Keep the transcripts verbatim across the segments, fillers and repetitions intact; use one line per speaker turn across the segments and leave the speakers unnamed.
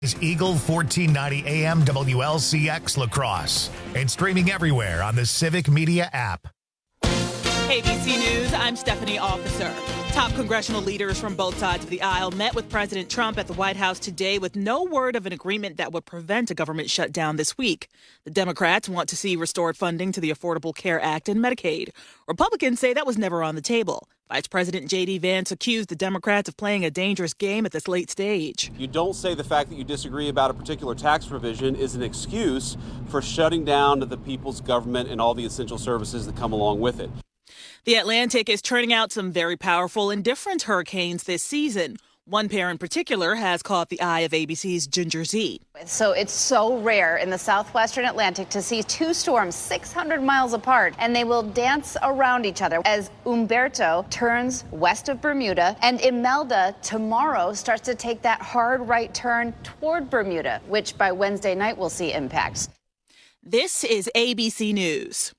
is Eagle fourteen ninety A M W L C X La Crosse and streaming everywhere on the Civic Media app.
A B C News, I'm Stephanie Officer. Top congressional leaders from both sides of the aisle met with President Trump at the White House today with no word of an agreement that would prevent a government shutdown this week. The Democrats want to see restored funding to the Affordable Care Act and Medicaid. Republicans say that was never on the table. Vice President J D. Vance accused the Democrats of playing a dangerous game at this late stage.
You don't say the fact that you disagree about a particular tax provision is an excuse for shutting down the people's government and all the essential services that come along with it.
The Atlantic is churning out some very powerful and different hurricanes this season. One pair in particular has caught the eye of A B C's Ginger Z.
So it's so rare in the southwestern Atlantic to see two storms six hundred miles apart, and they will dance around each other as Umberto turns west of Bermuda and Imelda tomorrow starts to take that hard right turn toward Bermuda, which by Wednesday night will see impacts.
This is A B C News.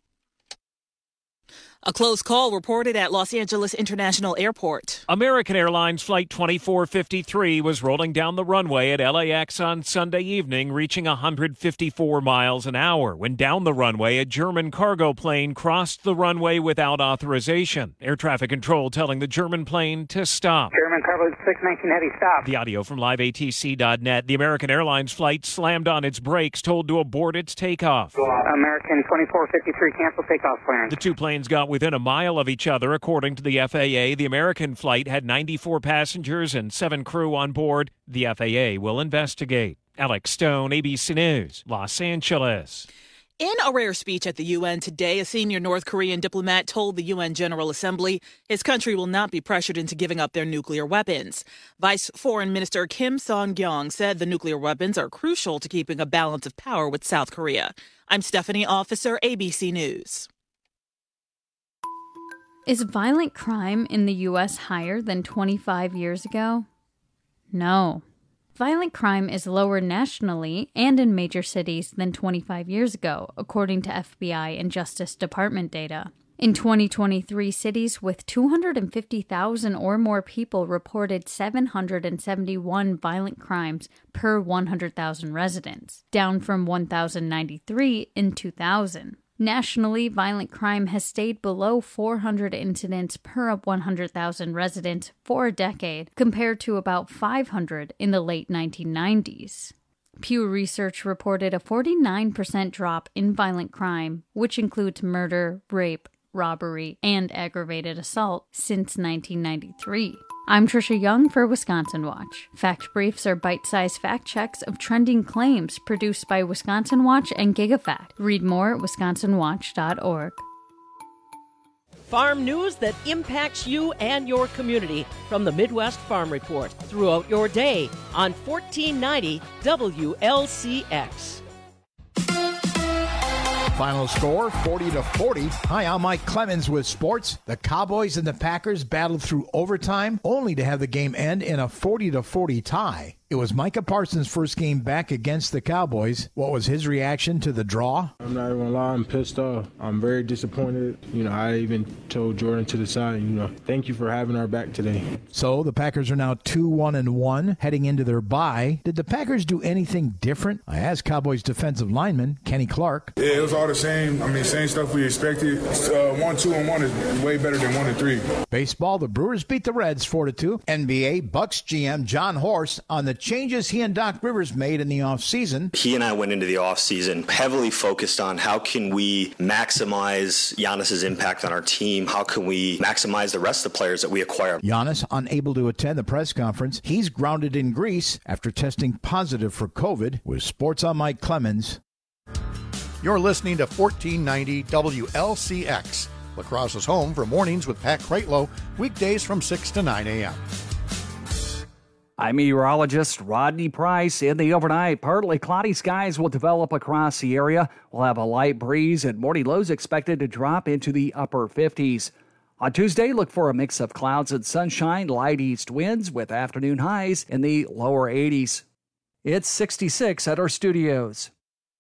A close call reported at Los Angeles International Airport.
American Airlines Flight twenty-four fifty-three was rolling down the runway at L A X on Sunday evening, reaching one hundred fifty-four miles an hour. When down the runway, a German cargo plane crossed the runway without authorization. Air traffic control telling the German plane to stop.
German cargo six nineteen heavy, stop.
The audio from live A T C dot net. The American Airlines flight slammed on its brakes, told to abort its takeoff.
American twenty-four fifty-three, cancel takeoff plan.
The two planes got within a mile of each other, according to the F A A. The American flight had ninety-four passengers and seven crew on board. The F A A will investigate. Alex Stone, A B C News, Los Angeles.
In a rare speech at the U N today, a senior North Korean diplomat told the U N General Assembly his country will not be pressured into giving up their nuclear weapons. Vice Foreign Minister Kim Song-gyong said the nuclear weapons are crucial to keeping a balance of power with South Korea. I'm Stephanie Officer, A B C News.
Is violent crime in the U S higher than twenty-five years ago? No. Violent crime is lower nationally and in major cities than twenty-five years ago, according to F B I and Justice Department data. In twenty twenty-three, cities with two hundred fifty thousand or more people reported seven hundred seventy-one violent crimes per one hundred thousand residents, down from one thousand ninety-three in two thousand. Nationally, violent crime has stayed below four hundred incidents per one hundred thousand residents for a decade, compared to about five hundred in the late nineteen nineties. Pew Research reported a forty-nine percent drop in violent crime, which includes murder, rape, robbery, and aggravated assault, since nineteen ninety-three. I'm Trisha Young for Wisconsin Watch. Fact Briefs are bite-sized fact checks of trending claims produced by Wisconsin Watch and GigaFact. Read more at wisconsin watch dot org.
Farm news that impacts you and your community from the Midwest Farm Report throughout your day on fourteen ninety W L C X.
Final score, forty to forty. Hi, I'm Mike Clemens with sports. The Cowboys and the Packers battled through overtime, only to have the game end in a forty to forty tie. It was Micah Parsons' first game back against the Cowboys. What was his reaction to the draw?
I'm not even gonna lie, I'm pissed off. I'm very disappointed. You know, I even told Jordan to the side, you know, thank you for having our back today.
So the Packers are now two one and one, heading into their bye. Did the Packers do anything different? I asked Cowboys defensive lineman Kenny Clark.
Yeah, it was all the same. I mean, same stuff we expected. Uh, one, two, and one is way better than one and three.
Baseball, the Brewers beat the Reds four to two. N B A, Bucks G M John Horst on the changes he and Doc Rivers made in the offseason.
He and I went into the offseason heavily focused on how can we maximize Giannis's impact on our team? How can we maximize the rest of the players that we acquire?
Giannis unable to attend the press conference. He's grounded in Greece after testing positive for COVID. With Sports, I'm Mike Clemens.
You're listening to fourteen ninety W L C X. La Crosse's home for mornings with Pat Kreitlow, weekdays from six to nine a.m.
I'm meteorologist Rodney Price. In the overnight, partly cloudy skies will develop across the area. We'll have a light breeze and morning lows expected to drop into the upper fifties. On Tuesday, look for a mix of clouds and sunshine, light east winds with afternoon highs in the lower eighties. It's sixty-six at our studios.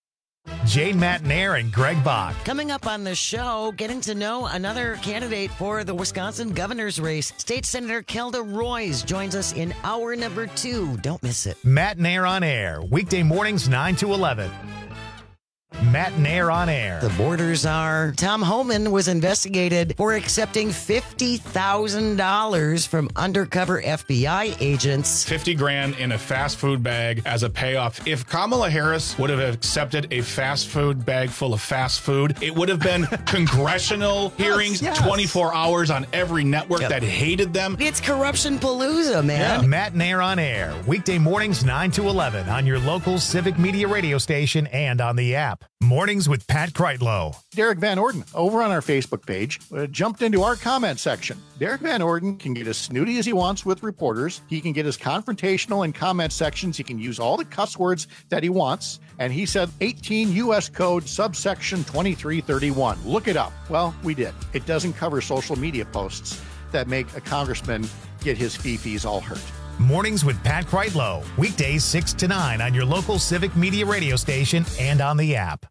Jane Matnair and Greg Bach.
Coming up on the show, getting to know another candidate for the Wisconsin governor's race. State Senator Kelda Roys joins us in hour number two. Don't miss it.
Matnair on Air, weekday mornings nine to eleven. Matnair on Air.
The borders are. Tom Homan was investigated for accepting fifty thousand dollars from undercover F B I agents.
fifty grand in a fast food bag as a payoff. If Kamala Harris would have accepted a fast food bag full of fast food, it would have been congressional hearings,
yes.
twenty-four hours on every network
Yep.
that hated them.
It's corruption palooza, man.
Yeah. Matnair on Air, weekday mornings nine to eleven on your local Civic Media radio station and on the app. Mornings with Pat Kreitlow.
Derek Van Orden, over on our Facebook page, uh, jumped into our comment section. Derek Van Orden can get as snooty as he wants with reporters. He can get as confrontational in comment sections. He can use all the cuss words that he wants. And he said eighteen U S Code subsection twenty-three thirty-one. Look it up. Well, we did. It doesn't cover social media posts that make a congressman get his fee-fees all hurt.
Mornings with Pat Kreitlow, weekdays six to nine on your local Civic Media radio station and on the app.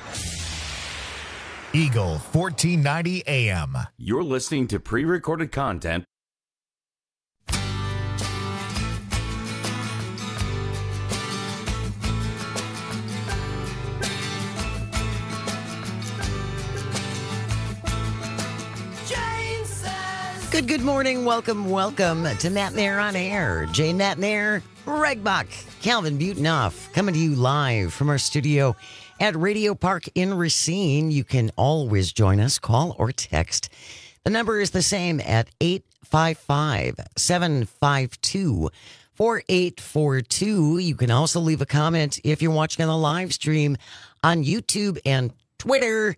Eagle fourteen ninety A M.
You're listening to pre-recorded content.
Good, good morning. Welcome, welcome to Matnair on Air. Jane Matnair, Greg Bach, Calvin Butenhoff, coming to you live from our studio at Radio Park in Racine. You can always join us, call or text. The number is the same at eight five five, seven five two, four eight four two. You can also leave a comment if you're watching on the live stream on YouTube and Twitter.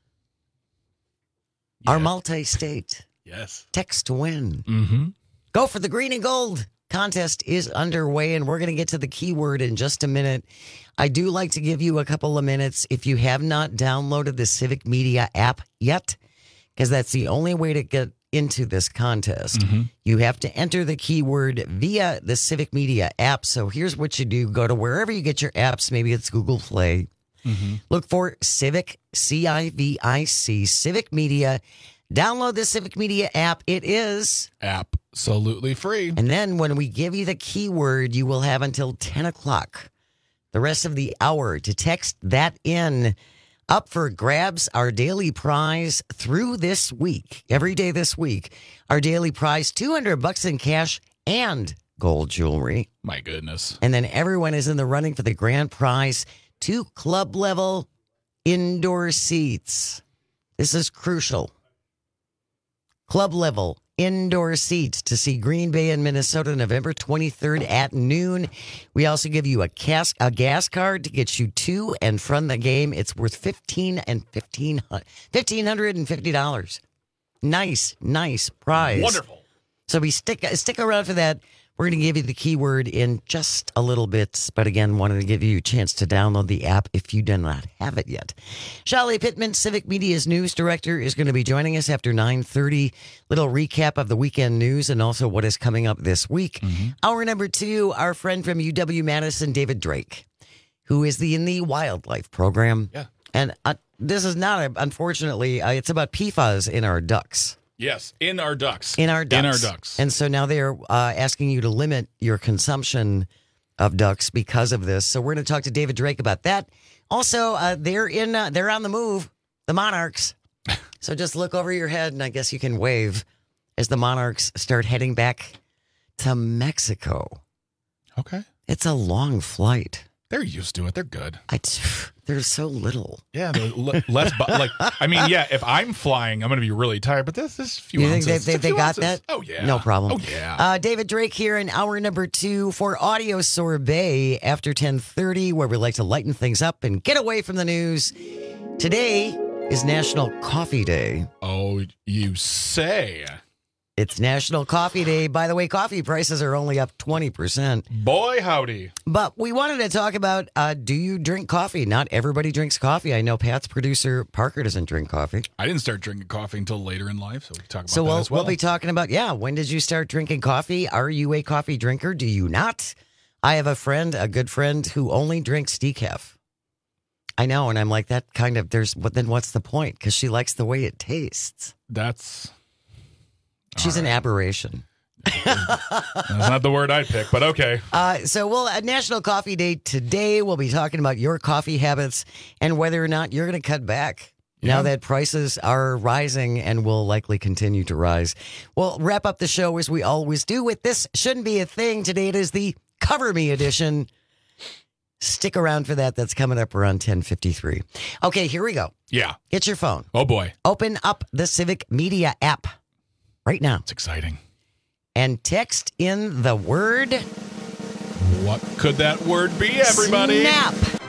Yeah. Our multi-state.
Yes.
Text to win.
Mm-hmm.
Go for the green and gold. Contest is underway, and we're going to get to the keyword in just a minute. I do like to give you a couple of minutes if you have not downloaded the Civic Media app yet, because that's the only way to get into this contest.
Mm-hmm.
You have to enter the keyword via the Civic Media app. So here's what you do. Go to wherever you get your apps. Maybe it's Google Play.
Mm-hmm.
Look for Civic, C I V I C, Civic Media. Download the Civic Media app. It is
absolutely free.
And then when we give you the keyword, you will have until ten o'clock, the rest of the hour, to text that in. Up for grabs, our daily prize through this week, every day this week. Our daily prize, two hundred bucks in cash and gold jewelry.
My goodness.
And then everyone is in the running for the grand prize, two club level indoor seats. This is crucial. Club level indoor seats to see Green Bay and Minnesota November twenty-third at noon. We also give you a gas, a gas card to get you to and from the game. It's worth fifteen and fifteen fifteen hundred and fifty dollars. Nice, nice prize.
Wonderful.
So we stick stick around for that. We're going to give you the keyword in just a little bit, but again, wanted to give you a chance to download the app if you do not have it yet. Shelley Pittman, Civic Media's news director, is going to be joining us after nine thirty. Little recap of the weekend news and also what is coming up this week.
Mm-hmm.
Hour number two, our friend from U W-Madison, David Drake, who is the in the wildlife program.
Yeah.
And uh, this is not, a, unfortunately, uh, it's about P F A S in our ducks.
Yes, in our ducks.
In our ducks.
In our ducks.
And so now they're uh, asking you to limit your consumption of ducks because of this. So we're going to talk to David Drake about that. Also, uh, they're in. Uh, they're on the move, the Monarchs. So just look over your head, and I guess you can wave as the Monarchs start heading back to Mexico.
Okay.
It's a long flight.
They're used to it. They're good.
I, there's so little.
Yeah, l- less. Bu- like, I mean, yeah. If I'm flying, I'm going to be really tired. But this, this few
you
ounces.
think they, they, they
few
got
ounces.
that?
Oh yeah,
no problem.
Oh yeah.
Uh, David Drake here in hour number two for Audio Sorbet after ten thirty, where we like to lighten things up and get away from the news. Today is National Coffee Day.
Oh, you say.
It's National Coffee Day. By the way, coffee prices are only up twenty percent.
Boy, howdy.
But we wanted to talk about, uh, do you drink coffee? Not everybody drinks coffee. I know Pat's producer, Parker, doesn't drink coffee.
I didn't start drinking coffee until later in life, so we can talk about
so
that
we'll,
as well.
we'll be talking about, yeah, when did you start drinking coffee? Are you a coffee drinker? Do you not? I have a friend, a good friend, who only drinks decaf. I know, and I'm like, that kind of, there's, but then what's the point? Because she likes the way it tastes.
That's...
She's right. An aberration.
That's not the word I'd pick, but okay.
Uh, so, well, at National Coffee Day today, we'll be talking about your coffee habits and whether or not you're going to cut back. Yeah. Now that prices are rising and will likely continue to rise. We'll wrap up the show as we always do with This Shouldn't Be a Thing. Today it is the Cover Me edition. Stick around for that. That's coming up around ten fifty-three. Okay, here we go.
Yeah.
Get your phone.
Oh, boy.
Open up the Civic Media app right now.
It's exciting.
And text in the word...
What could that word be, everybody?
Snap.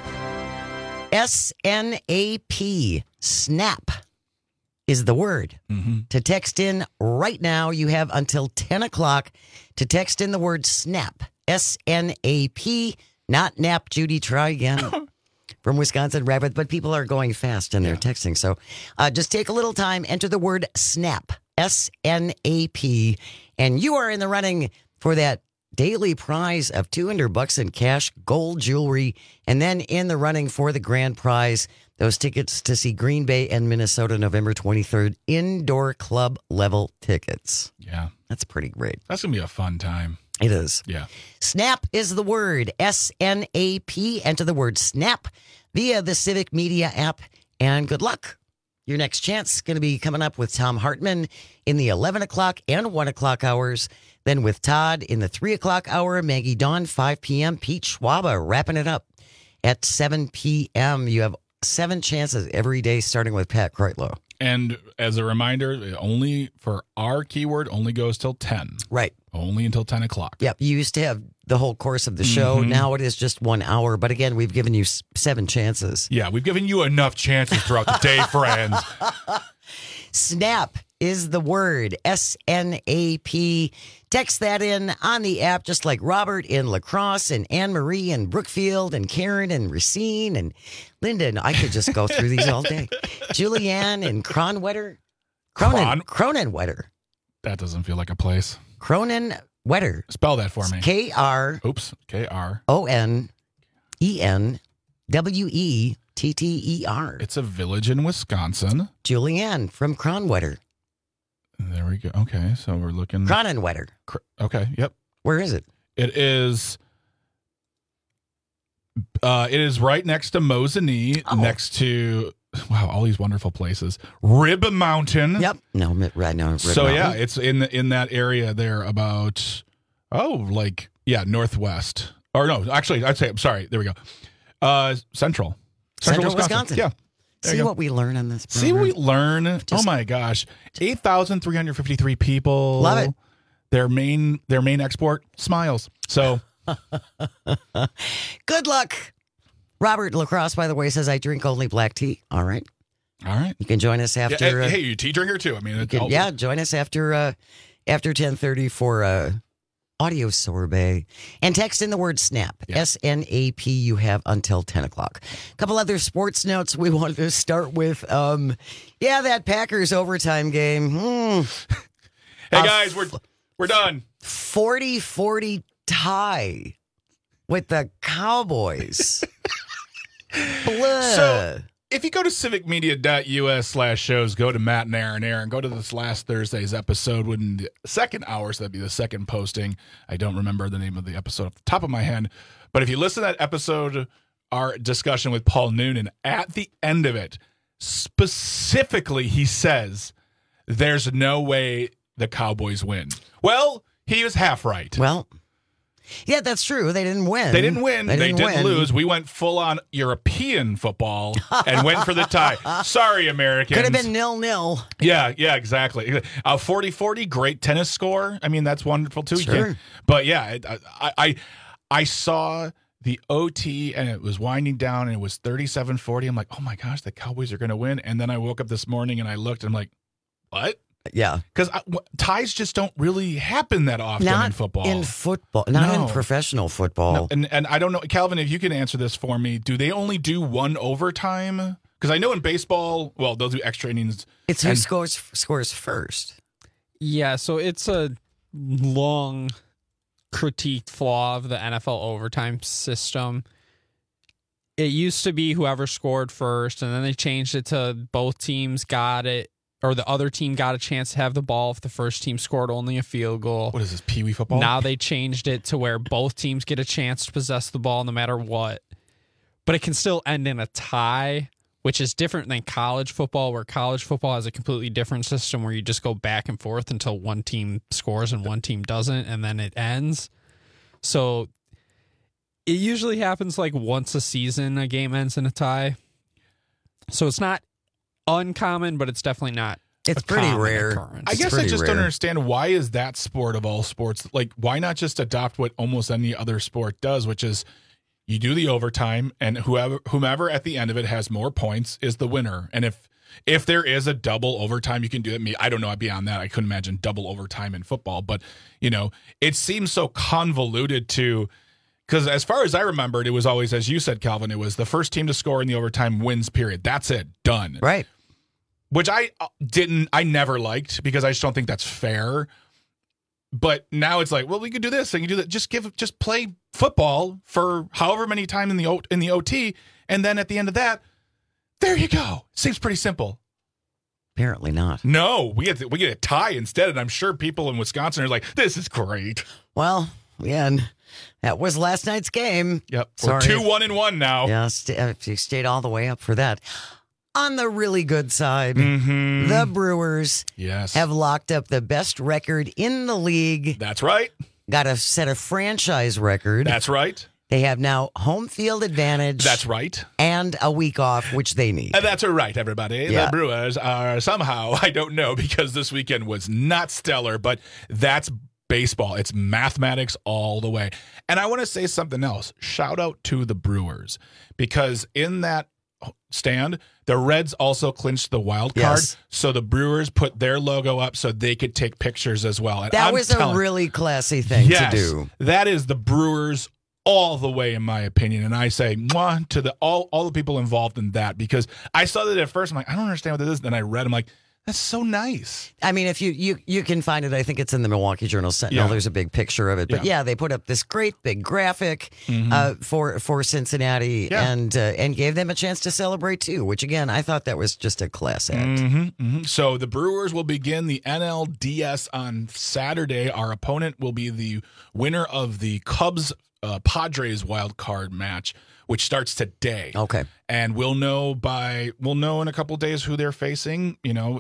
S N A P. Snap is the word.
Mm-hmm.
To text in right now, you have until ten o'clock to text in the word snap. S N A P. Not nap, Judy. Try again. From Wisconsin Rapids, but people are going fast in their yeah. texting. So uh, just take a little time, enter the word snap, S N A P, and you are in the running for that daily prize of two hundred bucks in cash, gold jewelry, and then in the running for the grand prize, those tickets to see Green Bay and Minnesota November twenty-third, indoor club level tickets.
Yeah.
That's pretty great.
That's going to be a fun time.
It is.
Yeah.
Snap is the word. S N A P. Enter the word snap via the Civic Media app, and good luck. Your next chance is going to be coming up with Tom Hartman in the eleven o'clock and one o'clock hours. Then with Todd in the three o'clock hour, Maggie Dawn, five p.m., Pete Schwaba wrapping it up at seven p.m. You have seven chances every day, starting with Pat Kreitlow.
And as a reminder, it only for our keyword only goes till ten.
Right.
Only until ten o'clock.
Yep. You used to have the whole course of the show.
Mm-hmm.
Now it is just one hour. But again, we've given you s- seven chances.
Yeah, we've given you enough chances throughout the day, friends.
Snap is the word. S N A P. Text that in on the app, just like Robert in La Crosse and Anne Marie in Brookfield and Karen and Racine and Linda. And I could just go through these all day. Julianne in Cronwetter. Cronin, Cronenwetter.
That doesn't feel like a place.
Cronenwetter.
Spell that for me.
K R.
Oops. K R.
O N E N W E T T E R.
It's a village in Wisconsin.
Julianne from Cronwetter.
There we go. Okay, so we're looking.
Cronenwetter.
Okay, yep.
Where is it?
It is. Uh, it is right next to Mosinee, oh. next to wow, all these wonderful places. Rib Mountain.
Yep. No, right now. Rib
so
Mountain.
yeah, it's in in that area there. About oh, like yeah, northwest. Or no, actually, I'd say I'm sorry. There we go. Uh, central.
Central,
Central
Wisconsin.
Wisconsin. Yeah.
See what we learn on this program.
See what we learn.
Just,
oh my gosh, eight thousand three hundred fifty-three people.
Love it.
Their main their main export, smiles. So
good luck. Robert La Crosse, by the way, says I drink only black tea. All right.
All right.
You can join us after.
Yeah, hey,
uh,
hey, you a tea drinker too? I mean,
you can, yeah, join us after uh, after ten thirty for uh, audio sorbet, and text in the word snap, yeah. S N A P. You have until ten o'clock. A couple other sports notes we wanted to start with. Um, yeah, that Packers overtime game. Hmm.
Hey, guys, we're we're done.
forty forty tie with the Cowboys. Blah.
So if you go to civicmedia.us slash shows, go to Matt and Aaron Aaron, go to this last Thursday's episode when the second hour, so that'd be the second posting. I don't remember the name of the episode off the top of my head. But if you listen to that episode, our discussion with Paul Noonan, at the end of it, specifically he says there's no way the Cowboys win. Well, he was half right.
Well, yeah, that's true. They didn't win.
They didn't win.
They
didn't,
didn't,
they didn't
win.
lose. We went full on European football and went for the tie. Sorry, Americans.
Could have been nil-nil.
Yeah, yeah, exactly. A forty forty, great tennis score. I mean, that's wonderful too.
Sure.
But yeah, I, I I saw the O T and it was winding down and it was thirty-seven forty. I'm like, oh my gosh, the Cowboys are going to win. And then I woke up this morning and I looked and I'm like, what?
Yeah.
Because ties just don't really happen that often
not
in football.
in football. Not
No.
in professional football.
No, and, and I don't know, Calvin, if you can answer this for me, do they only do one overtime? Because I know in baseball, well, they'll do extra innings.
It's who
and-
scores scores first.
Yeah, so it's a long critiqued flaw of the N F L overtime system. it used to be whoever scored first, and then they changed it to both teams got it, or the other team got a chance to have the ball if the first team scored only a field goal.
What is this, Pee Wee football?
Now they changed it to where both teams get a chance to possess the ball no matter what. But it can still end in a tie, which is different than college football, where college football has a completely different system where you just go back and forth until one team scores and one team doesn't, and then it ends. So it usually happens like once a season, a game ends in a tie. So it's not uncommon, but it's definitely not.
It's pretty rare.
Occurrence.
I guess I just rare. don't understand, why is that sport of all sports? Like, why not just adopt what almost any other sport does, which is you do the overtime, and whoever whomever at the end of it has more points is the winner. And if if there is a double overtime, you can do it. Me, I don't know. Beyond that, I couldn't imagine double overtime in football. But you know, it seems so convoluted to. Because as far as I remembered, it was always, as you said, Calvin, it was the first team to score in the overtime wins, period. That's it. Done.
Right.
Which I didn't, I never liked, because I just don't think that's fair. But now it's like, well, we could do this and you do that. Just give, just play football for however many times in the o, in the O T, and then at the end of that, there you go. Seems pretty simple.
Apparently not.
No, we get we get a tie instead, and I'm sure people in Wisconsin are like, "This is great."
Well, yeah, and that was last night's game.
Yep,
Sorry.
we're two one and one now.
Yeah, st- you stayed all the way up for that. On the really good side,
mm-hmm.
the Brewers
yes.
have locked up the best record in the league.
That's right.
Got to set a franchise record.
That's right.
They have now home field advantage.
That's right.
And a week off, which they need.
And that's right, everybody.
Yeah.
The Brewers are somehow, I don't know, because this weekend was not stellar, but that's baseball. It's mathematics all the way. And I want to say something else. Shout out to the Brewers, because in that stand, the Reds also clinched the wild card.
Yes.
So the Brewers put their logo up so they could take pictures as well. And
that
I'm
was
telling,
a really classy thing
yes,
to do.
That is the Brewers all the way, in my opinion. And I say mwah to the all all the people involved in that, because I saw that at first. I'm like, I don't understand what this is. Then I read, I'm like, that's so nice.
I mean, if you, you you can find it, I think it's in the Milwaukee Journal Sentinel.
Yeah.
There's a big picture of it. But yeah,
Yeah.
they put up this great big graphic
Mhm.
uh, for for Cincinnati
Yeah.
and uh, and gave them a chance to celebrate too, which again, I thought that was just a class act.
Mhm, mhm. So the Brewers will begin the N L D S on Saturday. Our opponent will be the winner of the Cubs uh, Padres wild card match, which starts today.
Okay.
And we'll know by we'll know in a couple days who they're facing. You know,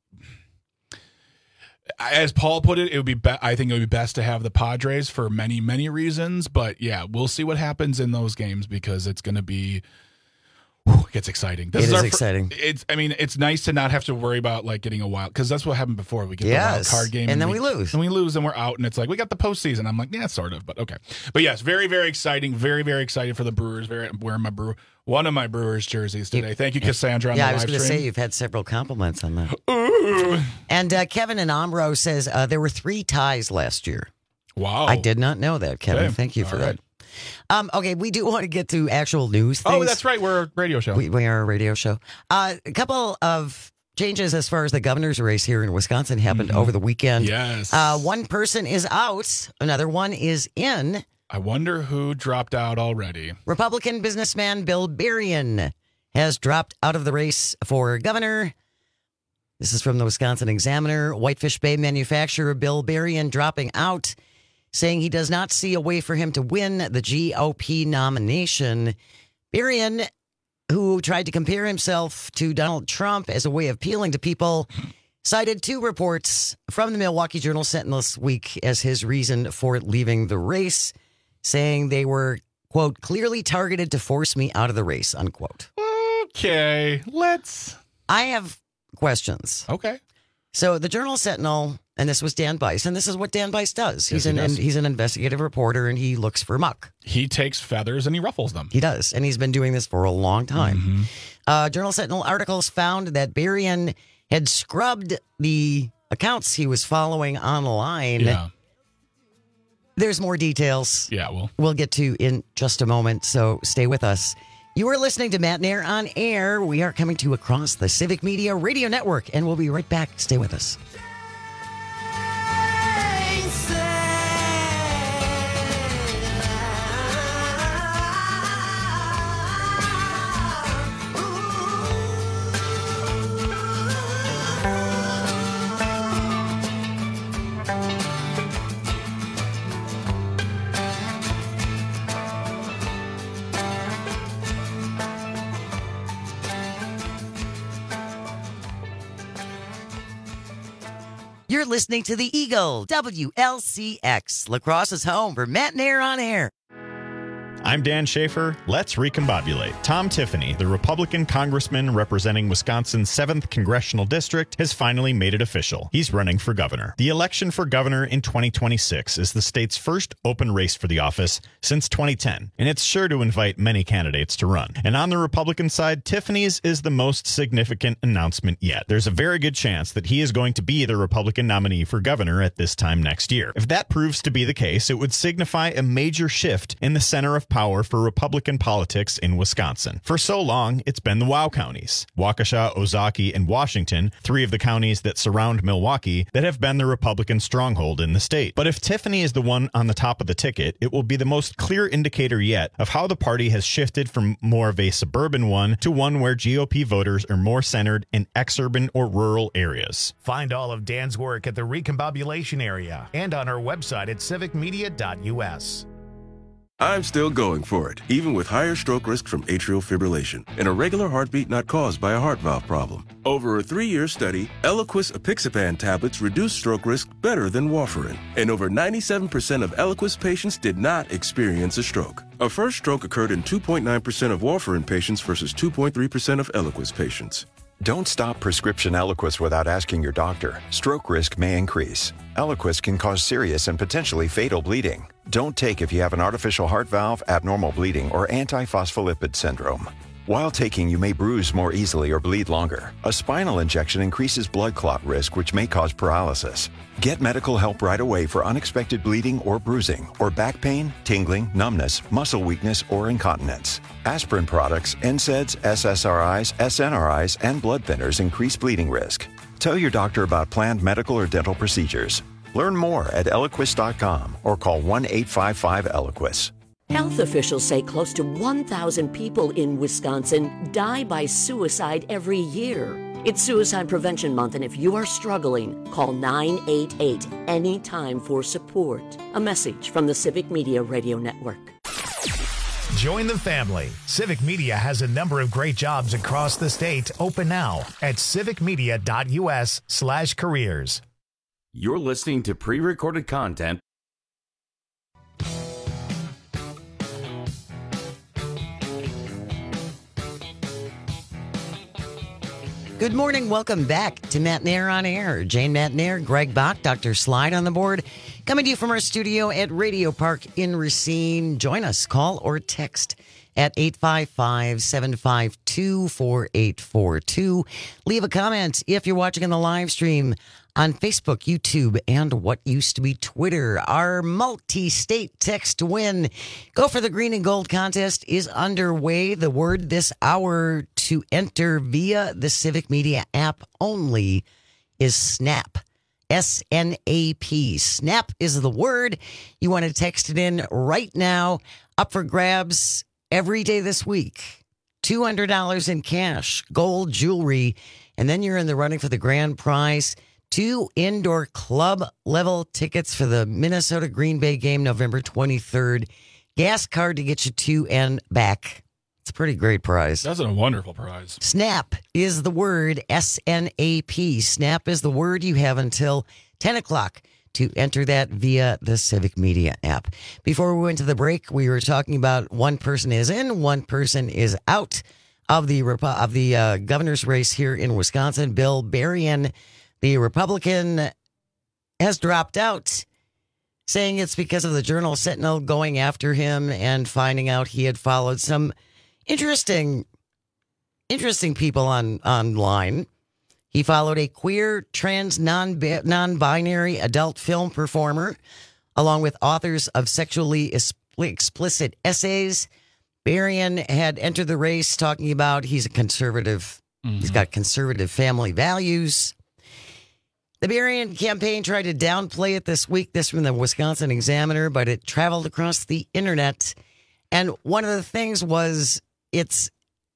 as Paul put it, it would be, be I think it would be best to have the Padres for many many reasons. But yeah, we'll see what happens in those games, because it's going to be. Whew, it gets exciting. This
It is
our fir-
exciting.
It's. I mean, it's nice to not have to worry about like getting a wild, because that's what happened before. We get the wild
Yes.
card game,
And then we lose.
and we lose, and we're out, and it's like we got the postseason. I'm like, yeah, sort of, but okay. But yes, very very exciting. Very very excited for the Brewers. Very I'm wearing my brew one of my Brewers jerseys today. Thank you, Cassandra. On
Yeah,
the
I was
live
going to
stream.
say you've had several compliments on that.
Ooh.
And uh, Kevin in Ombro says uh, there were three ties last year.
Wow,
I did not know that, Kevin.
Okay.
Thank you for
All
that.
right.
Um, okay, we do want to get to actual news things.
Oh, that's right. We're a radio show.
We, we are a radio show. Uh, a couple of changes as far as the governor's race here in Wisconsin happened
Mhm.
over the weekend.
Yes.
Uh, one person is out. Another one is in.
I wonder who dropped out already.
Republican businessman Bill Berrien has dropped out of the race for governor. This is from the Wisconsin Examiner. Whitefish Bay manufacturer Bill Berrien dropping out, saying he does not see a way for him to win the G O P nomination. Berrien, who tried to compare himself to Donald Trump as a way of appealing to people, cited two reports from the Milwaukee Journal Sentinel this week as his reason for leaving the race, saying they were, quote, clearly targeted to force me out of the race, unquote.
Okay, let's.
I have questions.
Okay.
So the Journal Sentinel, and this was Dan Bice, and this is what Dan Bice does. He's
Yes,
an
he does.
he's an investigative reporter, and he looks for muck.
He takes feathers and he ruffles them.
He does, and he's been doing this for a long time.
Mm-hmm.
Uh, Journal Sentinel articles found that Berrien had scrubbed the accounts he was following online.
Yeah.
There's more details.
Yeah, well.
We'll get to in just a moment, so stay with us. You are listening to Matt Nair on Air. We are coming to you across the Civic Media Radio Network, and we'll be right back. Stay with us. You're listening to the Eagle, W L C X, La Crosse's home for Matt Nair on air.
I'm Dan Schaefer. Let's recombobulate. Tom Tiffany, the Republican congressman representing Wisconsin's seventh Congressional District, has finally made it official. He's running for governor. The election for governor in twenty twenty-six is the state's first open race for the office since twenty ten, and it's sure to invite many candidates to run. And on the Republican side, Tiffany's is the most significant announcement yet. There's a very good chance that he is going to be the Republican nominee for governor at this time next year. If that proves to be the case, it would signify a major shift in the center of power for Republican politics in Wisconsin. For so long, it's been the WOW counties, Waukesha, Ozaukee, and Washington, three of the counties that surround Milwaukee, that have been the Republican stronghold in the state. But if Tiffany is the one on the top of the ticket, it will be the most clear indicator yet of how the party has shifted from more of a suburban one to one where G O P voters are more centered in exurban or rural areas.
Find all of Dan's work at the Recombobulation area and on our website at civic media dot U S.
I'm still going for it, even with higher stroke risk from atrial fibrillation, an irregular heartbeat not caused by a heart valve problem. Over a three-year study, Eliquis apixaban tablets reduced stroke risk better than warfarin, and over ninety-seven percent of Eliquis patients did not experience a stroke. A first stroke occurred in two point nine percent of warfarin patients versus two point three percent of Eliquis patients.
Don't stop prescription Eliquis without asking your doctor. Stroke risk may increase. Eliquis can cause serious and potentially fatal bleeding. Don't take if you have an artificial heart valve, abnormal bleeding, or antiphospholipid syndrome. While taking, you may bruise more easily or bleed longer. A spinal injection increases blood clot risk, which may cause paralysis. Get medical help right away for unexpected bleeding or bruising, or back pain, tingling, numbness, muscle weakness, or incontinence. Aspirin products, N SAIDs, S S R Is, S N R Is, and blood thinners increase bleeding risk. Tell your doctor about planned medical or dental procedures. Learn more at Eliquis dot com or call one eight five five Eliquis.
Health officials say close to one thousand people in Wisconsin die by suicide every year. It's Suicide Prevention Month, and if you are struggling, call nine eight eight anytime for support. A message from the Civic Media Radio Network.
Join the family. Civic Media has a number of great jobs across the state open now at civic media dot U S slash careers.
You're listening to pre-recorded content.
Good morning. Welcome back to Matt Nair on Air. Jane Matt Nair, Greg Bach, Doctor Slide on the board. Coming to you from our studio at Radio Park in Racine. Join us. Call or text at eight five five, seven five two, four eight four two. Leave a comment if you're watching on the live stream on Facebook, YouTube, and what used to be Twitter. Our multi-state text to win. Go for the green and gold contest is underway. The word this hour to enter via the Civic Media app only is SNAP. S N A P. SNAP is the word. You want to text it in right now. Up for grabs every day this week. two hundred dollars in cash, gold jewelry, and then you're in the running for the grand prize. Two indoor club level tickets for the Minnesota Green Bay game November twenty-third. Gas card to get you to and back. It's a pretty great prize.
That's a wonderful prize.
SNAP is the word, S N A P. SNAP is the word. You have until ten o'clock to enter that via the Civic Media app. Before we went to the break, we were talking about one person is in, one person is out of the of the uh, governor's race here in Wisconsin. Bill Berrien, the Republican, has dropped out, saying it's because of the Journal Sentinel going after him and finding out he had followed some interesting, interesting people on online. He followed a queer, trans, non, non-binary adult film performer, along with authors of sexually explicit essays. Berrien had entered the race talking about he's a conservative. Mm-hmm. He's got conservative family values. The Berrien campaign tried to downplay it this week, this from the Wisconsin Examiner, but it traveled across the internet. And one of the things was it's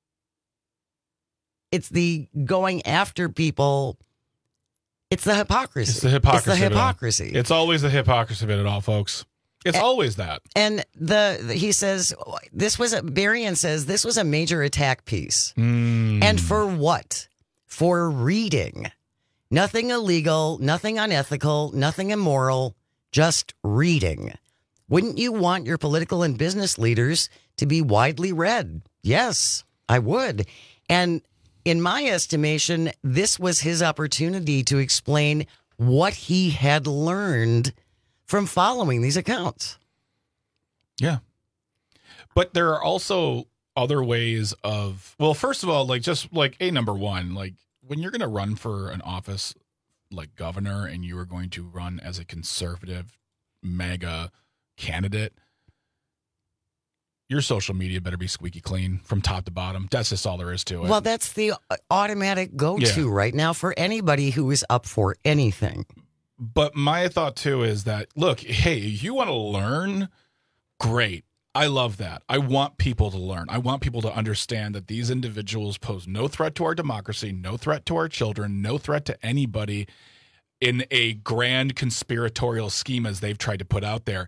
it's the going after people. It's the hypocrisy.
It's the hypocrisy.
It's the hypocrisy.
It it's always the hypocrisy of it all, folks. It's and, always that.
And the, the he says this was a Berrien says this was a major attack piece.
Mm.
And for what? For reading Nothing illegal, nothing unethical, nothing immoral, just reading. Wouldn't you want your political and business leaders to be widely read? Yes, I would. And in my estimation, this was his opportunity to explain what he had learned from following these accounts.
Yeah. But there are also other ways of, well, first of all, like just like a number one, like when you're going to run for an office like governor and you are going to run as a conservative mega candidate, your social media better be squeaky clean from top to bottom. That's just all there is to it.
Well, that's the automatic go-to
Yeah.
right now for anybody who is up for anything.
But my thought too is that, look, hey, you want to learn? Great. I love that. I want people to learn. I want people to understand that these individuals pose no threat to our democracy, no threat to our children, no threat to anybody in a grand conspiratorial scheme as they've tried to put out there.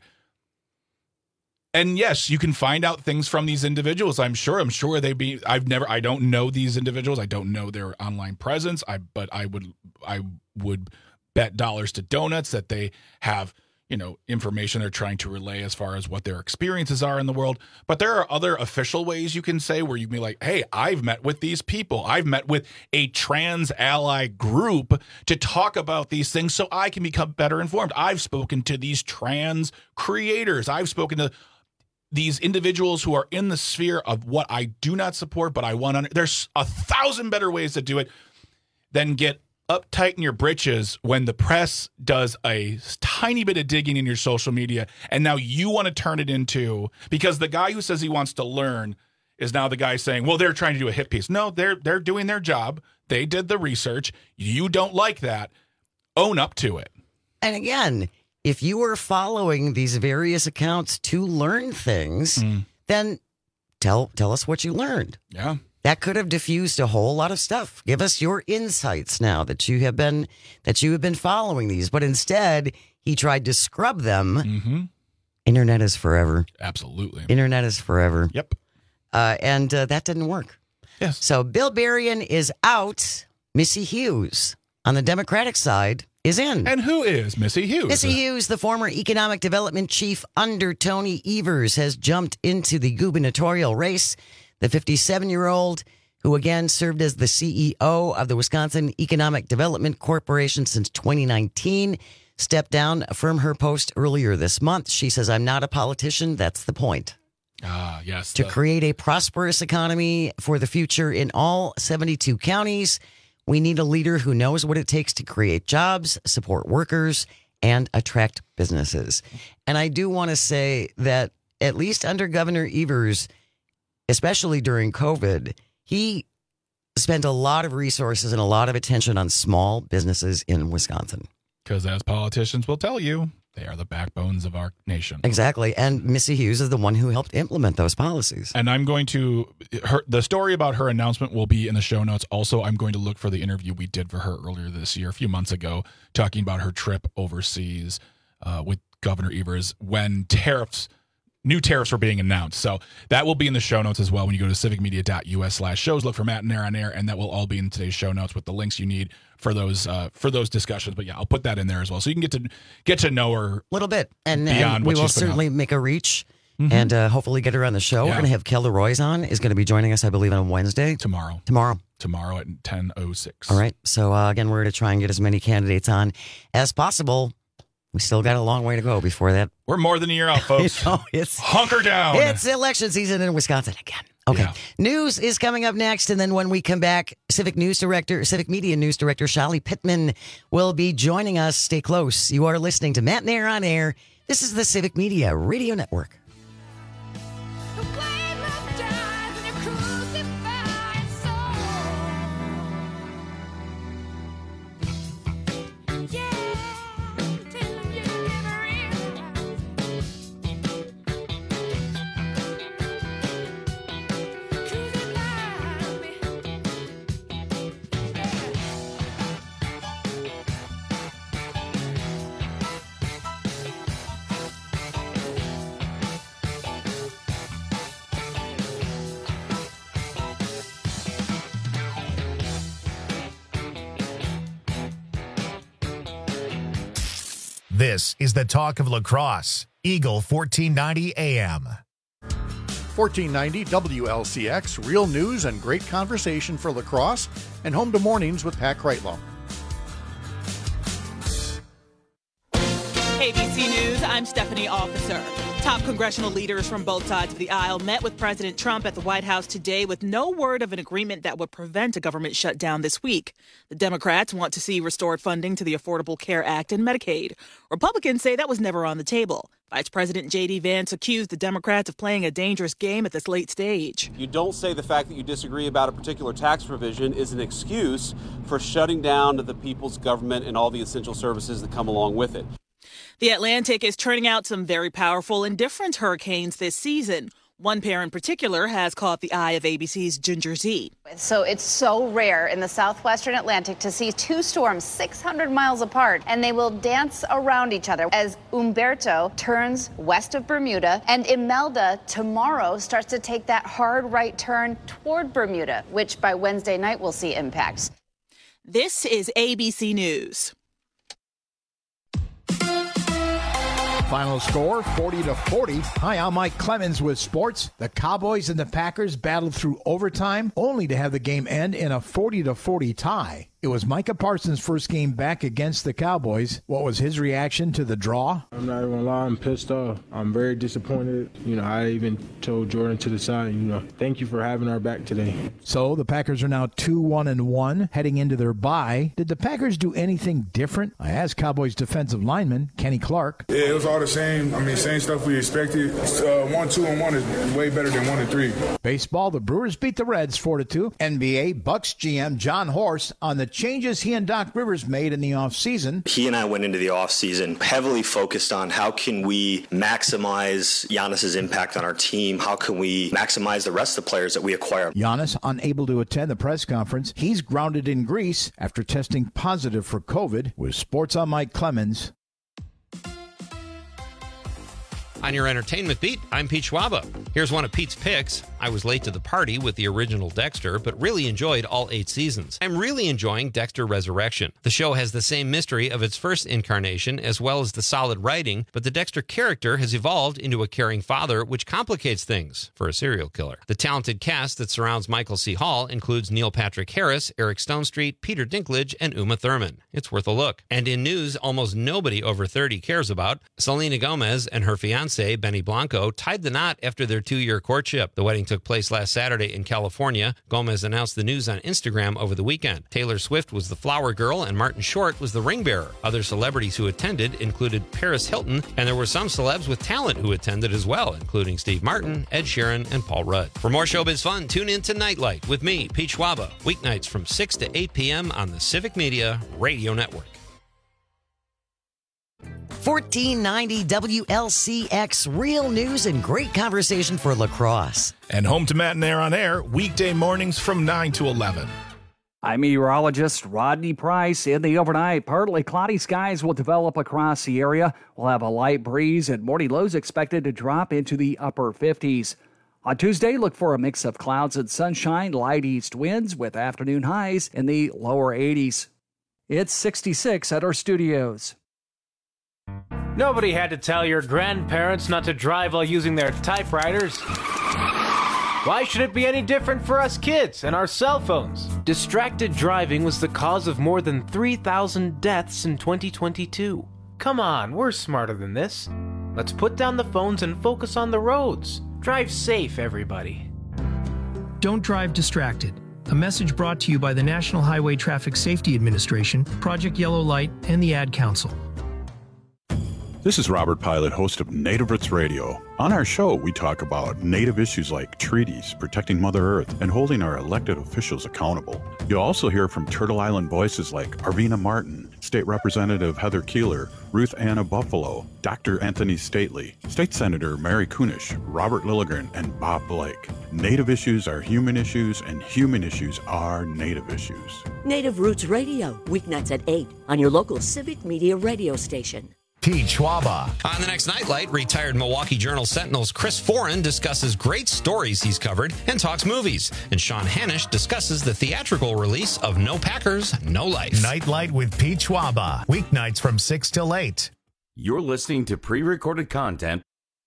And yes, you can find out things from these individuals. I'm sure. I'm sure they be. I've never. I don't know these individuals. I don't know their online presence. I. But I would. I would bet dollars to donuts that they have, you know, information they're trying to relay as far as what their experiences are in the world. But there are other official ways you can say where you can be like, hey, I've met with these people. I've met with a trans ally group to talk about these things so I can become better informed. I've spoken to these trans creators. I've spoken to these individuals who are in the sphere of what I do not support, but I want to. There's a thousand better ways to do it than get uptight in your britches when the press does a tiny bit of digging in your social media, and now you want to turn it into, because the guy who says he wants to learn is now the guy saying, well, they're trying to do a hit piece. No, they're they're doing their job. They did the research. You don't like that. Own up to it.
And again, if you were following these various accounts to learn things, mm. then tell tell us what you learned.
Yeah.
That could have diffused a whole lot of stuff. Give us your insights now that you have been that you have been following these. But instead, he tried to scrub them.
Mm-hmm.
Internet is forever.
Absolutely.
Internet is forever.
Yep.
Uh, and uh, that didn't work.
Yes.
So Bill Berrien is out. Missy Hughes on the Democratic side is in.
And who is Missy Hughes?
Missy Hughes, the former economic development chief under Tony Evers, has jumped into the gubernatorial race. The fifty-seven-year-old, who again served as the C E O of the Wisconsin Economic Development Corporation since twenty nineteen, stepped down from her post earlier this month. She says, I'm not a politician. That's the point.
Ah, yes.
To
the-
create a prosperous economy for the future in all seventy-two counties, we need a leader who knows what it takes to create jobs, support workers, and attract businesses. And I do want to say that at least under Governor Evers, especially during COVID, he spent a lot of resources and a lot of attention on small businesses in Wisconsin.
Because as politicians will tell you, they are the backbones of our nation.
Exactly. And Missy Hughes is the one who helped implement those policies.
And I'm going to, her, the story about her announcement will be in the show notes. Also, I'm going to look for the interview we did for her earlier this year, a few months ago, talking about her trip overseas uh, with Governor Evers when tariffs New tariffs were being announced. So that will be in the show notes as well. When you go to civicmedia.us slash shows, look for Matt and Air on air, and that will all be in today's show notes with the links you need for those uh, for those discussions. But yeah, I'll put that in there as well, so you can get to get to know her
a little bit, and,
beyond
and
what
we will
she's put
certainly
out.
make a reach
Mhm.
and uh, hopefully get her on the show.
Yeah.
We're going to have Kelda Royce on. Is going to be joining us, I believe, on Wednesday.
Tomorrow.
Tomorrow.
Tomorrow at ten oh six.
All right. So uh, again, we're going to try and get as many candidates on as possible. We still got a long way to go before that.
We're more than a year out, folks.
You know, it's,
Hunker down.
It's election season in Wisconsin again. Okay.
Yeah.
News is coming up next. And then when we come back, Civic News Director, Civic Media News Director Shali Pittman will be joining us. Stay close. You are listening to Matt and Air on Air. This is the Civic Media Radio Network.
This is the talk of lacrosse. Eagle fourteen ninety A M.
fourteen ninety W L C X, real news and great conversation for lacrosse, and home to mornings with Pat Kreitlow.
A B C News, I'm Stephanie Officer. Top congressional leaders from both sides of the aisle met with President Trump at the White House today with no word of an agreement that would prevent a government shutdown this week. The Democrats want to see restored funding to the Affordable Care Act and Medicaid. Republicans say that was never on the table. Vice President J D. Vance accused the Democrats of playing a dangerous game at this late stage.
You don't say the fact that you disagree about a particular tax provision is an excuse for shutting down the people's government and all the essential services that come along with it.
The Atlantic is turning out some very powerful and different hurricanes this season. One pair in particular has caught the eye of A B C's Ginger Z.
So it's so rare in the southwestern Atlantic to see two storms six hundred miles apart, and they will dance around each other as Umberto turns west of Bermuda and Imelda tomorrow starts to take that hard right turn toward Bermuda, which by Wednesday night will see impacts.
This is A B C News.
Final score, forty to forty. Hi, I'm Mike Clemens with sports. The Cowboys and the Packers battled through overtime, only to have the game end in a forty to forty tie. It was Micah Parsons' first game back against the Cowboys. What was his reaction to the draw?
I'm not even gonna lie, I'm pissed off. I'm very disappointed. You know, I even told Jordan to the side, you know, thank you for having our back today.
So the Packers are now two one and one heading into their bye. Did the Packers do anything different? I asked Cowboys defensive lineman Kenny Clark.
Yeah, it was all the same. I mean, same stuff we expected. Uh, one, two, and one is way better than one and three.
Baseball, the Brewers beat the Reds four to two. N B A, Bucks G M John Horst on the changes he and Doc Rivers made in the offseason.
He and I went into the offseason heavily focused on how can we maximize Giannis's impact on our team? How can we maximize the rest of the players that we acquire?
Giannis unable to attend the press conference. He's grounded in Greece after testing positive for COVID. With Sports on Mike Clemens.
On your entertainment beat, I'm Pete Schwaba. Here's one of Pete's picks. I was late to the party with the original Dexter, but really enjoyed all eight seasons. I'm really enjoying Dexter Resurrection. The show has the same mystery of its first incarnation as well as the solid writing, but the Dexter character has evolved into a caring father, which complicates things for a serial killer. The talented cast that surrounds Michael C. Hall includes Neil Patrick Harris, Eric Stonestreet, Peter Dinklage, and Uma Thurman. It's worth a look. And in news almost nobody over thirty cares about, Selena Gomez and her fiancé Benny Blanco tied the knot after their two-year courtship. The wedding took place last Saturday in California. Gomez announced the news on Instagram over the weekend. Taylor Swift was the flower girl and Martin Short was the ring bearer. Other celebrities who attended included Paris Hilton, and there were some celebs with talent who attended as well, including Steve Martin, Ed Sheeran, and Paul Rudd. For more showbiz fun, tune in to Nightlight with me, Pete Schwaba, weeknights from six to eight p.m. on the Civic Media Radio Network.
fourteen ninety W L C X, real news and great conversation for lacrosse.
And home to Matt and Air on Air, weekday mornings from nine to eleven.
I'm meteorologist Rodney Price. In the overnight, partly cloudy skies will develop across the area. We'll have a light breeze and morning lows expected to drop into the upper fifties. On Tuesday, look for a mix of clouds and sunshine, light east winds with afternoon highs in the lower eighties. It's sixty-six at our studios.
Nobody had to tell your grandparents not to drive while using their typewriters. Why should it be any different for us kids and our cell phones? Distracted driving was the cause of more than three thousand deaths in twenty twenty-two. Come on, we're smarter than this. Let's put down the phones and focus on the roads. Drive safe, everybody.
Don't drive distracted. A message brought to you by the National Highway Traffic Safety Administration, Project Yellow Light, and the Ad Council.
This is Robert Pilot, host of Native Roots Radio. On our show, we talk about Native issues like treaties, protecting Mother Earth, and holding our elected officials accountable. You'll also hear from Turtle Island voices like Arvina Martin, State Representative Heather Keeler, Ruth Anna Buffalo, Doctor Anthony Stately, State Senator Mary Kunish, Robert Lilligren, and Bob Blake. Native issues are human issues, and human issues are Native issues.
Native Roots Radio, weeknights at eight on your local Civic Media radio station.
Pete Schwaba.
On the next Nightlight, retired Milwaukee Journal Sentinel's Chris Foran discusses great stories he's covered and talks movies. And Sean Hanisch discusses the theatrical release of No Packers, No Life.
Nightlight with Pete Schwaba. Weeknights from six till eight.
You're listening to pre-recorded content.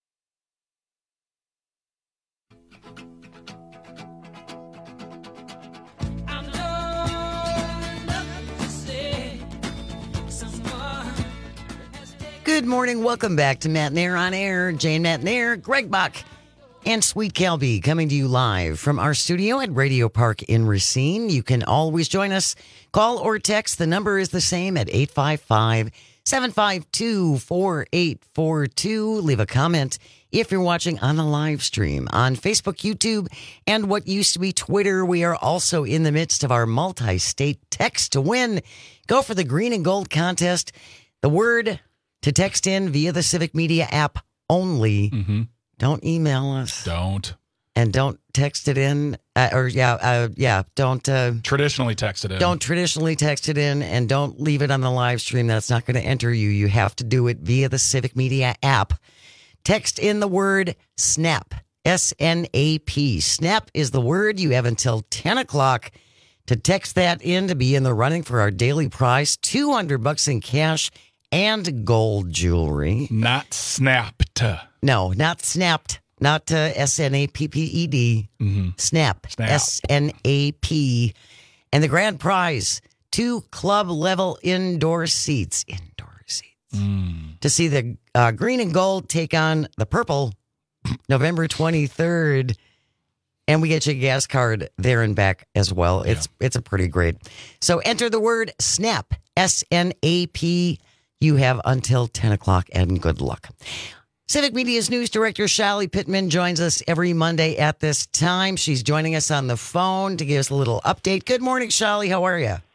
Good morning. Welcome back to Matt Nair on Air. Jane Matt Nair, Greg Bach, and Sweet Kelby coming to you live from our studio at Radio Park in Racine. You can always join us. Call or text. The number is the same at eight five five, seven five two, four eight four two. Leave a comment if you're watching on the live stream on Facebook, YouTube, and what used to be Twitter. We are also in the midst of our multi-state text to win. Go for the green and gold contest. The word to text in via the Civic Media app only.
Mm-hmm.
Don't email us.
Don't.
And don't text it in. Uh, or, yeah, uh, yeah, don't. Uh,
traditionally text it in.
Don't traditionally text it in, and don't leave it on the live stream. That's not going to enter you. You have to do it via the Civic Media app. Text in the word SNAP. S N A P. SNAP is the word. You have until ten o'clock to text that in to be in the running for our daily prize. two hundred bucks in cash and gold jewelry.
Not snapped.
No, not snapped. Not uh, S N A P P E D.
Mm-hmm.
Snap.
Snap.
S N A P. And the grand prize, two club-level indoor seats. Indoor seats.
Mm.
To see the uh, green and gold take on the purple November twenty-third. And we get you a gas card there and back as well.
Yeah.
It's it's a pretty great. So enter the word SNAP. S N A P. You have until ten o'clock, and good luck. Civic Media's news director, Shelly Pittman, joins us every Monday at this time. She's joining us on the phone to give us a little update. Good morning, Shelly. How are you?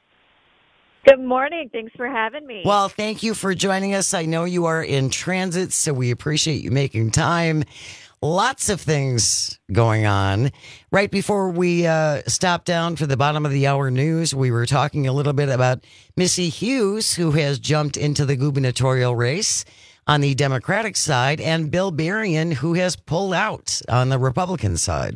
Good morning. Thanks for having me.
Well, thank you for joining us. I know you are in transit, so we appreciate you making time. Lots of things going on. Right before we uh, stopped down for the bottom of the hour news, we were talking a little bit about Missy Hughes, who has jumped into the gubernatorial race on the Democratic side, and Bill Berrien, who has pulled out on the Republican side.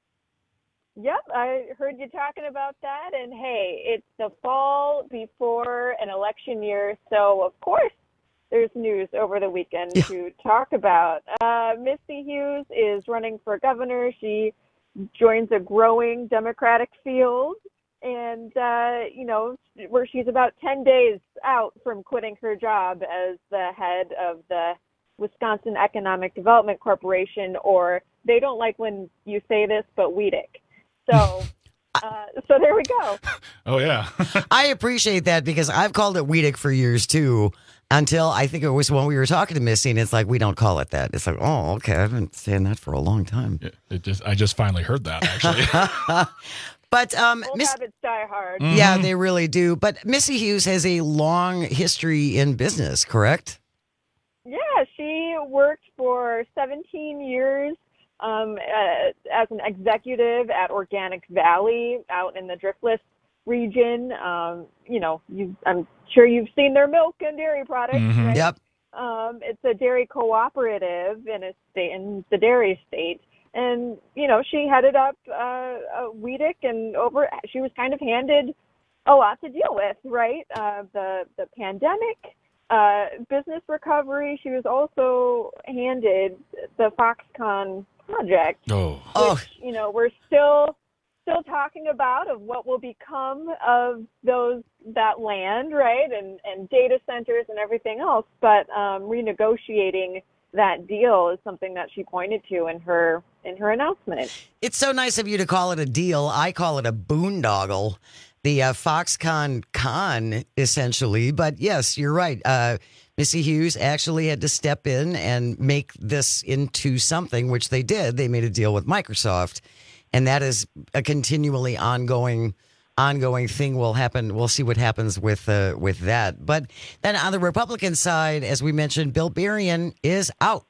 Yep, I heard you talking about that. And hey, it's the fall before an election year, so of course there's news over the weekend yeah. to talk about. Uh, Missy Hughes is running for governor. She joins a growing Democratic field. And, uh, you know, where she's about ten days out from quitting her job as the head of the Wisconsin Economic Development Corporation, or they don't like when you say this, but W E D C. So, uh, so there we go.
Oh, yeah.
I appreciate that because I've called it W E D C for years, too, until I think it was when we were talking to Missy, and it's like, we don't call it that. It's like, oh, okay, I've been saying that for a long time.
It, it just, I just finally heard that, actually.
But um,
Old
Miss,
habits die hard.
Mm-hmm.
Yeah, they really do. But Missy Hughes has a long history in business, correct?
Yeah, she worked for seventeen years um, uh, as an executive at Organic Valley out in the Driftless region. Um, you know, you, I'm sure you've seen their milk and dairy products.
Mm-hmm.
Right?
Yep.
Um, it's a dairy cooperative in a state in the dairy state. And, you know, she headed up uh, W E D C, and over, she was kind of handed a lot to deal with, right? Uh, the, the pandemic, uh, business recovery. She was also handed the Foxconn project,
oh.
which,
oh.
you know, we're still still talking about of what will become of those that land, right? And, and data centers and everything else. But um, renegotiating that deal is something that she pointed to in her in her announcement.
It's so nice of you to call it a deal. I call it a boondoggle, the uh, Foxconn con, essentially. But yes, you're right. Uh, Missy Hughes actually had to step in and make this into something, which they did. They made a deal with Microsoft, and that is a continually ongoing ongoing thing. Will happen. We'll see what happens with uh, with that. But then on the Republican side, as we mentioned, Bill Berrien is out.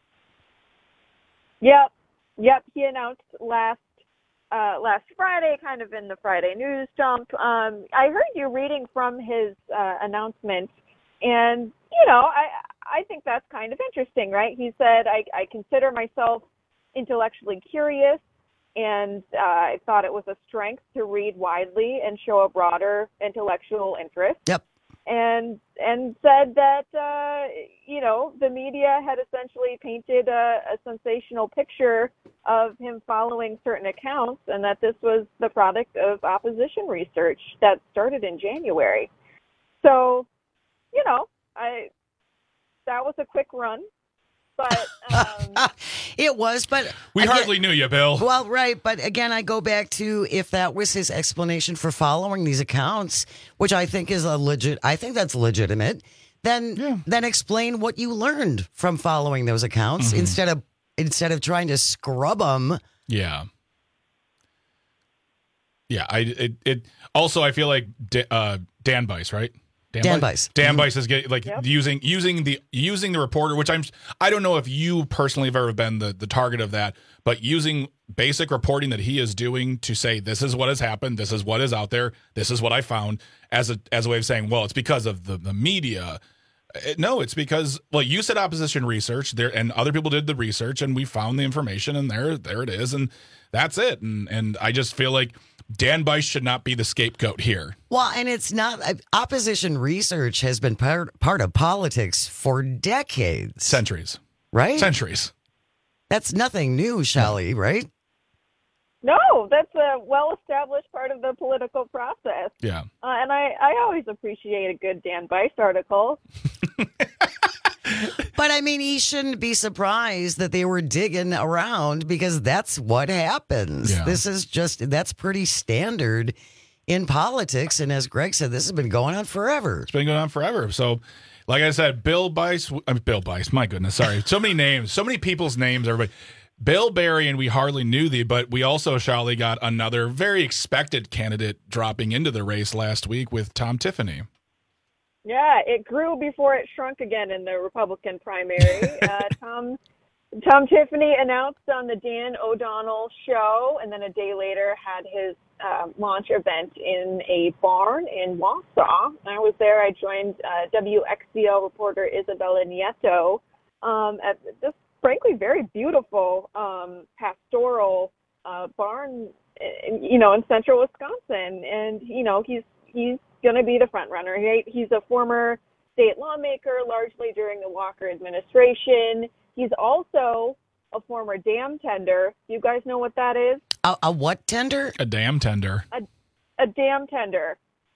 Yep, yep. He announced last uh, last Friday, kind of in the Friday news dump. Um, I heard you reading from his uh, announcement, and you know, I I think that's kind of interesting, right? He said, "I, I consider myself intellectually curious." And uh, I thought it was a strength to read widely and show a broader intellectual interest.
Yep.
and and said that uh, you know the media had essentially painted a, a sensational picture of him following certain accounts, and that this was the product of opposition research that started in January. So, you know, I that was a quick run. But um,
it was, but
we
again,
hardly knew you, Bill.
Well, right, but again, I go back to if that was his explanation for following these accounts, which I think is a legit. I think that's legitimate. Then, yeah. then explain what you learned from following those accounts mm-hmm. instead of instead of trying to scrub them.
Yeah, yeah. I it, it also I feel like uh, Dan Bice, right? Dan,
Dan
Bice.
Bice.
Dan
mm-hmm.
Bice is getting like yep. using using the using the reporter, which I'm I don't know if you personally have ever been the, the target of that, but using basic reporting that he is doing to say this is what has happened, this is what is out there, this is what I found as a as a way of saying, well, it's because of the, the media. It, no, it's because well, you said opposition research there, and other people did the research, and we found the information, and there there it is, and that's it. And and I just feel like Dan Bice should not be the scapegoat here.
Well, and it's not opposition research has been part part of politics for decades,
centuries,
right?
Centuries.
That's nothing new, Shelley, right?
No, that's a well-established part of the political process.
Yeah,
uh, and I I always appreciate a good Dan Bice article.
But I mean, he shouldn't be surprised that they were digging around because that's what happens.
Yeah.
This is just, that's pretty standard in politics. And as Greg said, this has been going on forever.
It's been going on forever. So, like I said, Bill Bice, I mean, Bill Bice, my goodness, sorry. So many names, so many people's names, everybody. Bill Barry, and we hardly knew thee, but we also, Shally, got another very expected candidate dropping into the race last week with Tom Tiffany.
Yeah, it grew before it shrunk again in the Republican primary. uh, Tom Tom Tiffany announced on the Dan O'Donnell show, and then a day later had his uh, launch event in a barn in Wausau. I was there. I joined uh, W X C L reporter Isabella Nieto um, at this, frankly, very beautiful um, pastoral uh, barn, in, you know, in central Wisconsin. And, you know, he's he's going to be the front runner. He, he's a former state lawmaker, largely during the Walker administration. He's also a former dam tender. You guys know what that is?
A, a what tender?
A dam tender.
A, a dam tender.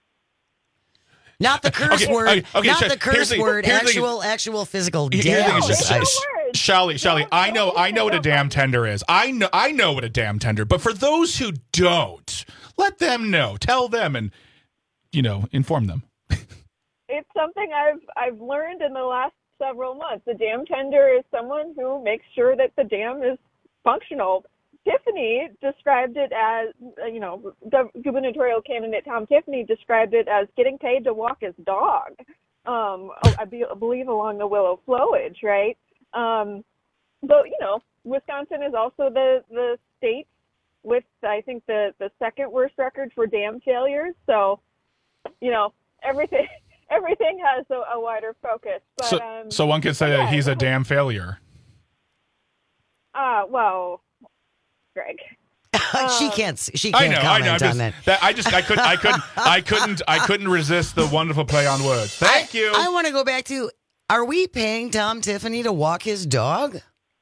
Not the curse
okay,
word.
Okay, okay,
not
so
the curse
the,
word. Actual, the, actual physical dam.
Shally, Shally, I know, I know what a dam tender is. I know, I know what a dam tender. But for those who don't, let them know. Tell them, and you know, inform them.
It's something I've I've learned in the last several months. A dam tender is someone who makes sure that the dam is functional. Tiffany described it as, you know, the gubernatorial candidate Tom Tiffany described it as getting paid to walk his dog. Um, I, be, I believe along the Willow Flowage, right? Um, but, you know, Wisconsin is also the, the state with, I think, the, the second worst record for dam failures. So, you know, everything everything has a, a wider focus. But,
so,
um,
so one could say
yeah,
that he's a damn failure.
Uh, well, Greg.
she can't. She can't
I know.
comment
I know. I'm just,
on that.
that. I just. I couldn't. I couldn't. I couldn't. I couldn't resist the wonderful play on words. Thank
I,
you.
I want to go back to. Are we paying Tom Tiffany to walk his dog?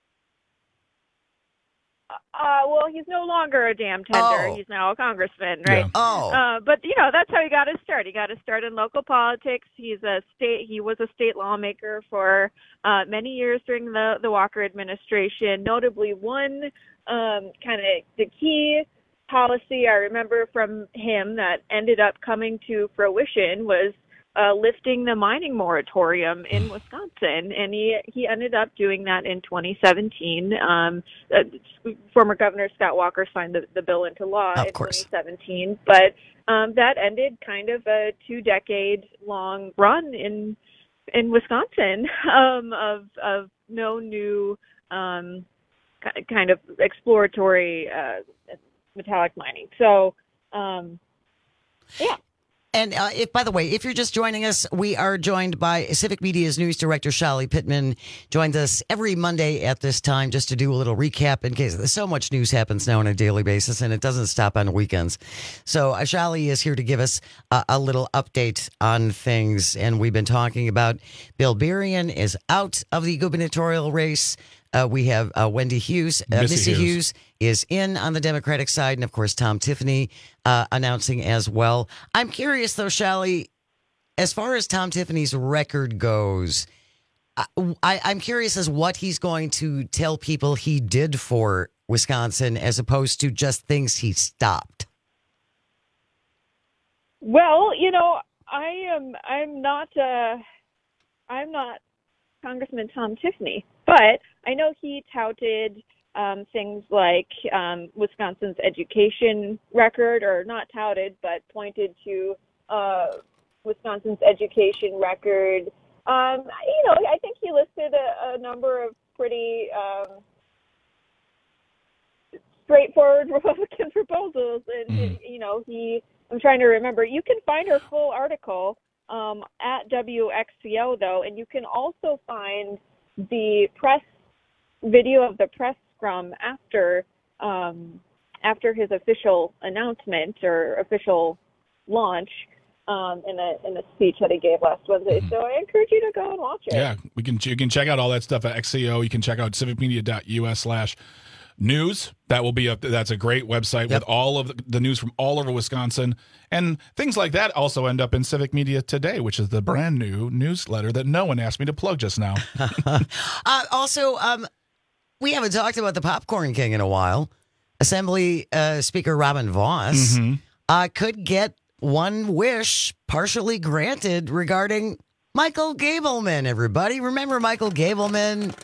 Uh, well, he's no longer a dam tender.
Oh.
He's now a congressman, right?
Yeah. Oh.
Uh, but you know, that's how he got his start. He got his start in local politics. He's a state. He was a state lawmaker for uh, many years during the the Walker administration. Notably, one um, kind of the key policy I remember from him that ended up coming to fruition was Uh, lifting the mining moratorium in Wisconsin, and he he ended up doing that in twenty seventeen. Um, uh, former Governor Scott Walker signed the, the bill into law
of
in
course.
twenty seventeen, but um, that ended kind of a two-decade-long run in in Wisconsin um, of of no new um, kind of exploratory uh, metallic mining. So, um, yeah.
And uh, if, by the way, if you're just joining us, we are joined by Civic Media's news director, Shali Pittman. Joins us every Monday at this time just to do a little recap in case so much news happens now on a daily basis, and it doesn't stop on the weekends. So uh, Shali is here to give us uh, a little update on things. And we've been talking about Bill Berrien is out of the gubernatorial race. Uh, we have uh, Wendy Hughes. Uh, Missy, Missy Hughes. Hughes is in on the Democratic side. And, of course, Tom Tiffany uh, announcing as well. I'm curious, though, Shali, as far as Tom Tiffany's record goes, I, I, I'm curious as what he's going to tell people he did for Wisconsin as opposed to just things he stopped.
Well, you know, I am. I'm not. Uh, I'm not Congressman Tom Tiffany, but I know he touted um, things like um, Wisconsin's education record, or not touted, but pointed to uh, Wisconsin's education record. Um, you know, I think he listed a, a number of pretty um, straightforward Republican proposals, and mm. you know, he. I'm trying to remember. You can find her full article um, at W X C O, though, and you can also find the press video of the press scrum after um, after his official announcement or official launch um, in a in a speech that he gave last Wednesday. Mm-hmm. So I encourage you to go and watch it.
Yeah, we can you can check out all that stuff at X C O. You can check out civicmedia.us slash news. That will be up. That's a great website yep. with all of the news from all over Wisconsin, and things like that also end up in Civic Media Today, which is the brand new newsletter that no one asked me to plug just now.
uh, also, um, we haven't talked about the Popcorn King in a while. Assembly uh, Speaker Robin Vos mm-hmm. uh, could get one wish partially granted regarding Michael Gableman. Everybody remember Michael Gableman?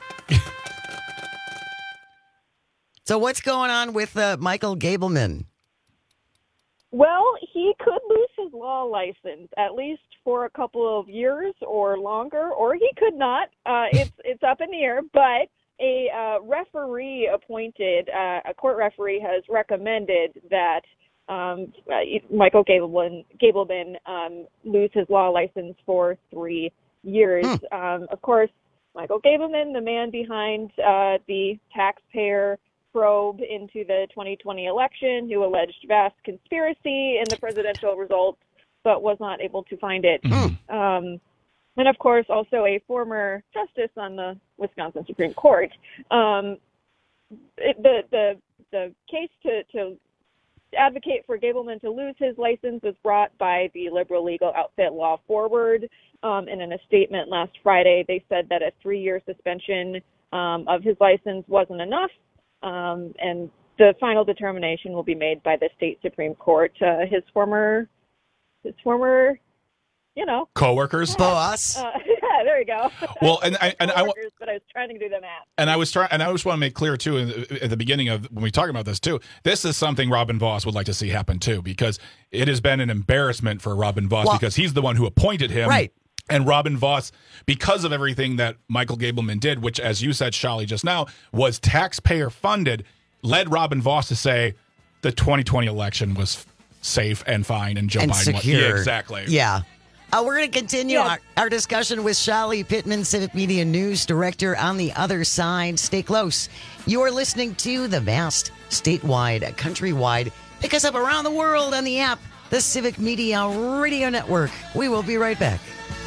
So what's going on with uh, Michael Gableman?
Well, he could lose his law license, at least for a couple of years or longer, or he could not. Uh, it's it's up in the air, but a uh, referee appointed, uh, a court referee has recommended that um, uh, Michael Gableman, Gableman um, lose his law license for three years. Hmm. Um, of course, Michael Gableman, the man behind uh, the taxpayer probe into the twenty twenty election, who alleged vast conspiracy in the presidential results, but was not able to find it. Mm-hmm. Um, and of course, also a former justice on the Wisconsin Supreme Court. Um, it, the the the case to, to advocate for Gableman to lose his license was brought by the liberal legal outfit Law Forward. Um, and in a statement last Friday, they said that a three-year suspension um, of his license wasn't enough. Um, and the final determination will be made by the state Supreme Court. Uh, his former, his former, you know,
coworkers,
boss.
Uh, yeah, there you go.
Well, and I and I,
but I was trying to do the math.
And I was trying, and I just want to make clear too, in the, at the beginning of when we talk about this too, this is something Robin Vos would like to see happen too, because it has been an embarrassment for Robin Vos well, because he's the one who appointed him,
right?
And Robin Vos, because of everything that Michael Gableman did, which, as you said, Shali, just now, was taxpayer funded, led Robin Vos to say the twenty twenty election was safe and fine, and Joe
and
Biden
secure.
was. Yeah, exactly.
Yeah. Uh, we're going to continue
yes.
our, our discussion with Shali Pittman, Civic Media News Director, on the other side. Stay close. You are listening to the vast, statewide, countrywide, pick us up around the world on the app, the Civic Media Radio Network. We will be right back.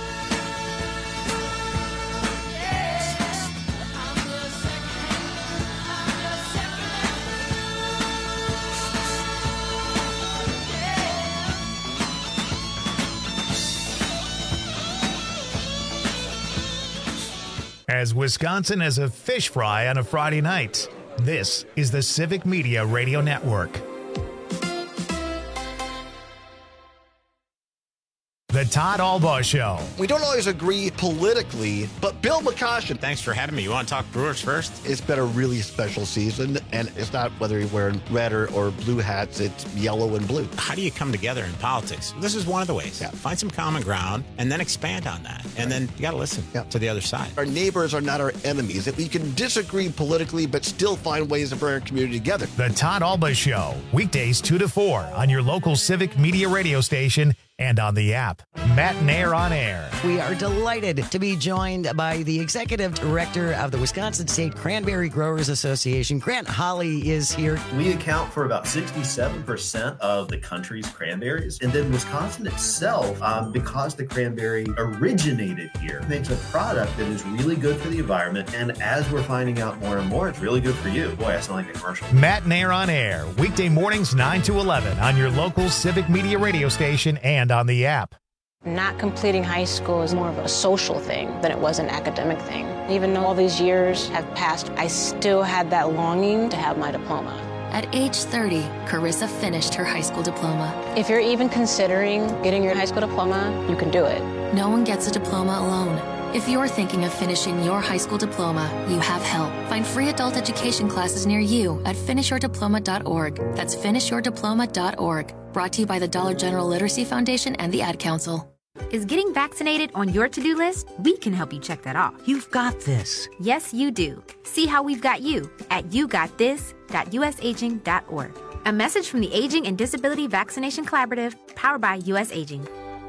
As Wisconsin is a fish fry on a Friday night, this is the Civic Media Radio Network. The Todd Albaugh Show.
We don't always agree politically, but Bill McCoshen.
Thanks for having me. You want to talk Brewers first?
It's been a really special season, and it's not whether you're wearing red or, or blue hats, it's yellow and blue.
How do you come together in politics? This is one of the ways. Yeah. Find some common ground and then expand on that. And right. then you got to listen yeah. to the other side.
Our neighbors are not our enemies. If we can disagree politically, but still find ways to bring our community together.
The Todd Albaugh Show, weekdays two to four on your local Civic Media radio station, and on the app. Matt Nair on Air.
We are delighted to be joined by the Executive Director of the Wisconsin State Cranberry Growers Association. Grant Holly is here.
We account for about sixty-seven percent of the country's cranberries. And then Wisconsin itself, um, because the cranberry originated here, makes a product that is really good for the environment. And as we're finding out more and more, it's really good for you. Boy, I sound like a commercial.
Matt Nair on Air. Weekday mornings nine to eleven on your local Civic Media radio station and on the app.
Not completing high school is more of a social thing than it was an academic thing. Even though all these years have passed, I still had that longing to have my diploma.
At age thirty, Carissa finished her high school diploma.
If you're even considering getting your high school diploma, you can do it.
No one gets a diploma alone. If you're thinking of finishing your high school diploma, you have help. Find free adult education classes near you at finish your diploma dot org. That's finish your diploma dot org. Brought to you by the Dollar General Literacy Foundation and the Ad Council.
Is getting vaccinated on your to-do list? We can help you check that off.
You've got this.
Yes, you do. See how we've got you at you got this dot u s aging dot org. A message from the Aging and Disability Vaccination Collaborative, powered by U S Aging.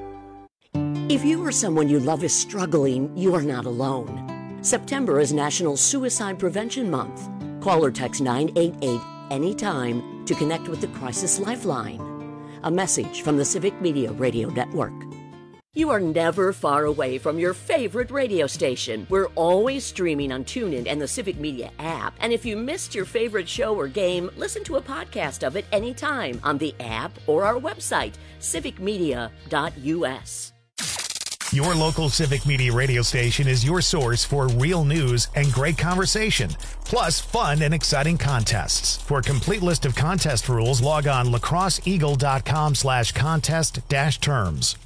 If you or someone you love is struggling, you are not alone. September is National Suicide Prevention Month. Call or text nine eight eight anytime to connect with the Crisis Lifeline. A message from the Civic Media Radio Network. You are never far away from your favorite radio station. We're always streaming on TuneIn and the Civic Media app. And if you missed your favorite show or game, listen to a podcast of it anytime on the app or our website, civic media dot u s.
Your local Civic Media radio station is your source for real news and great conversation, plus fun and exciting contests. For a complete list of contest rules, log on lacrosseeagle.com slash contest dash terms.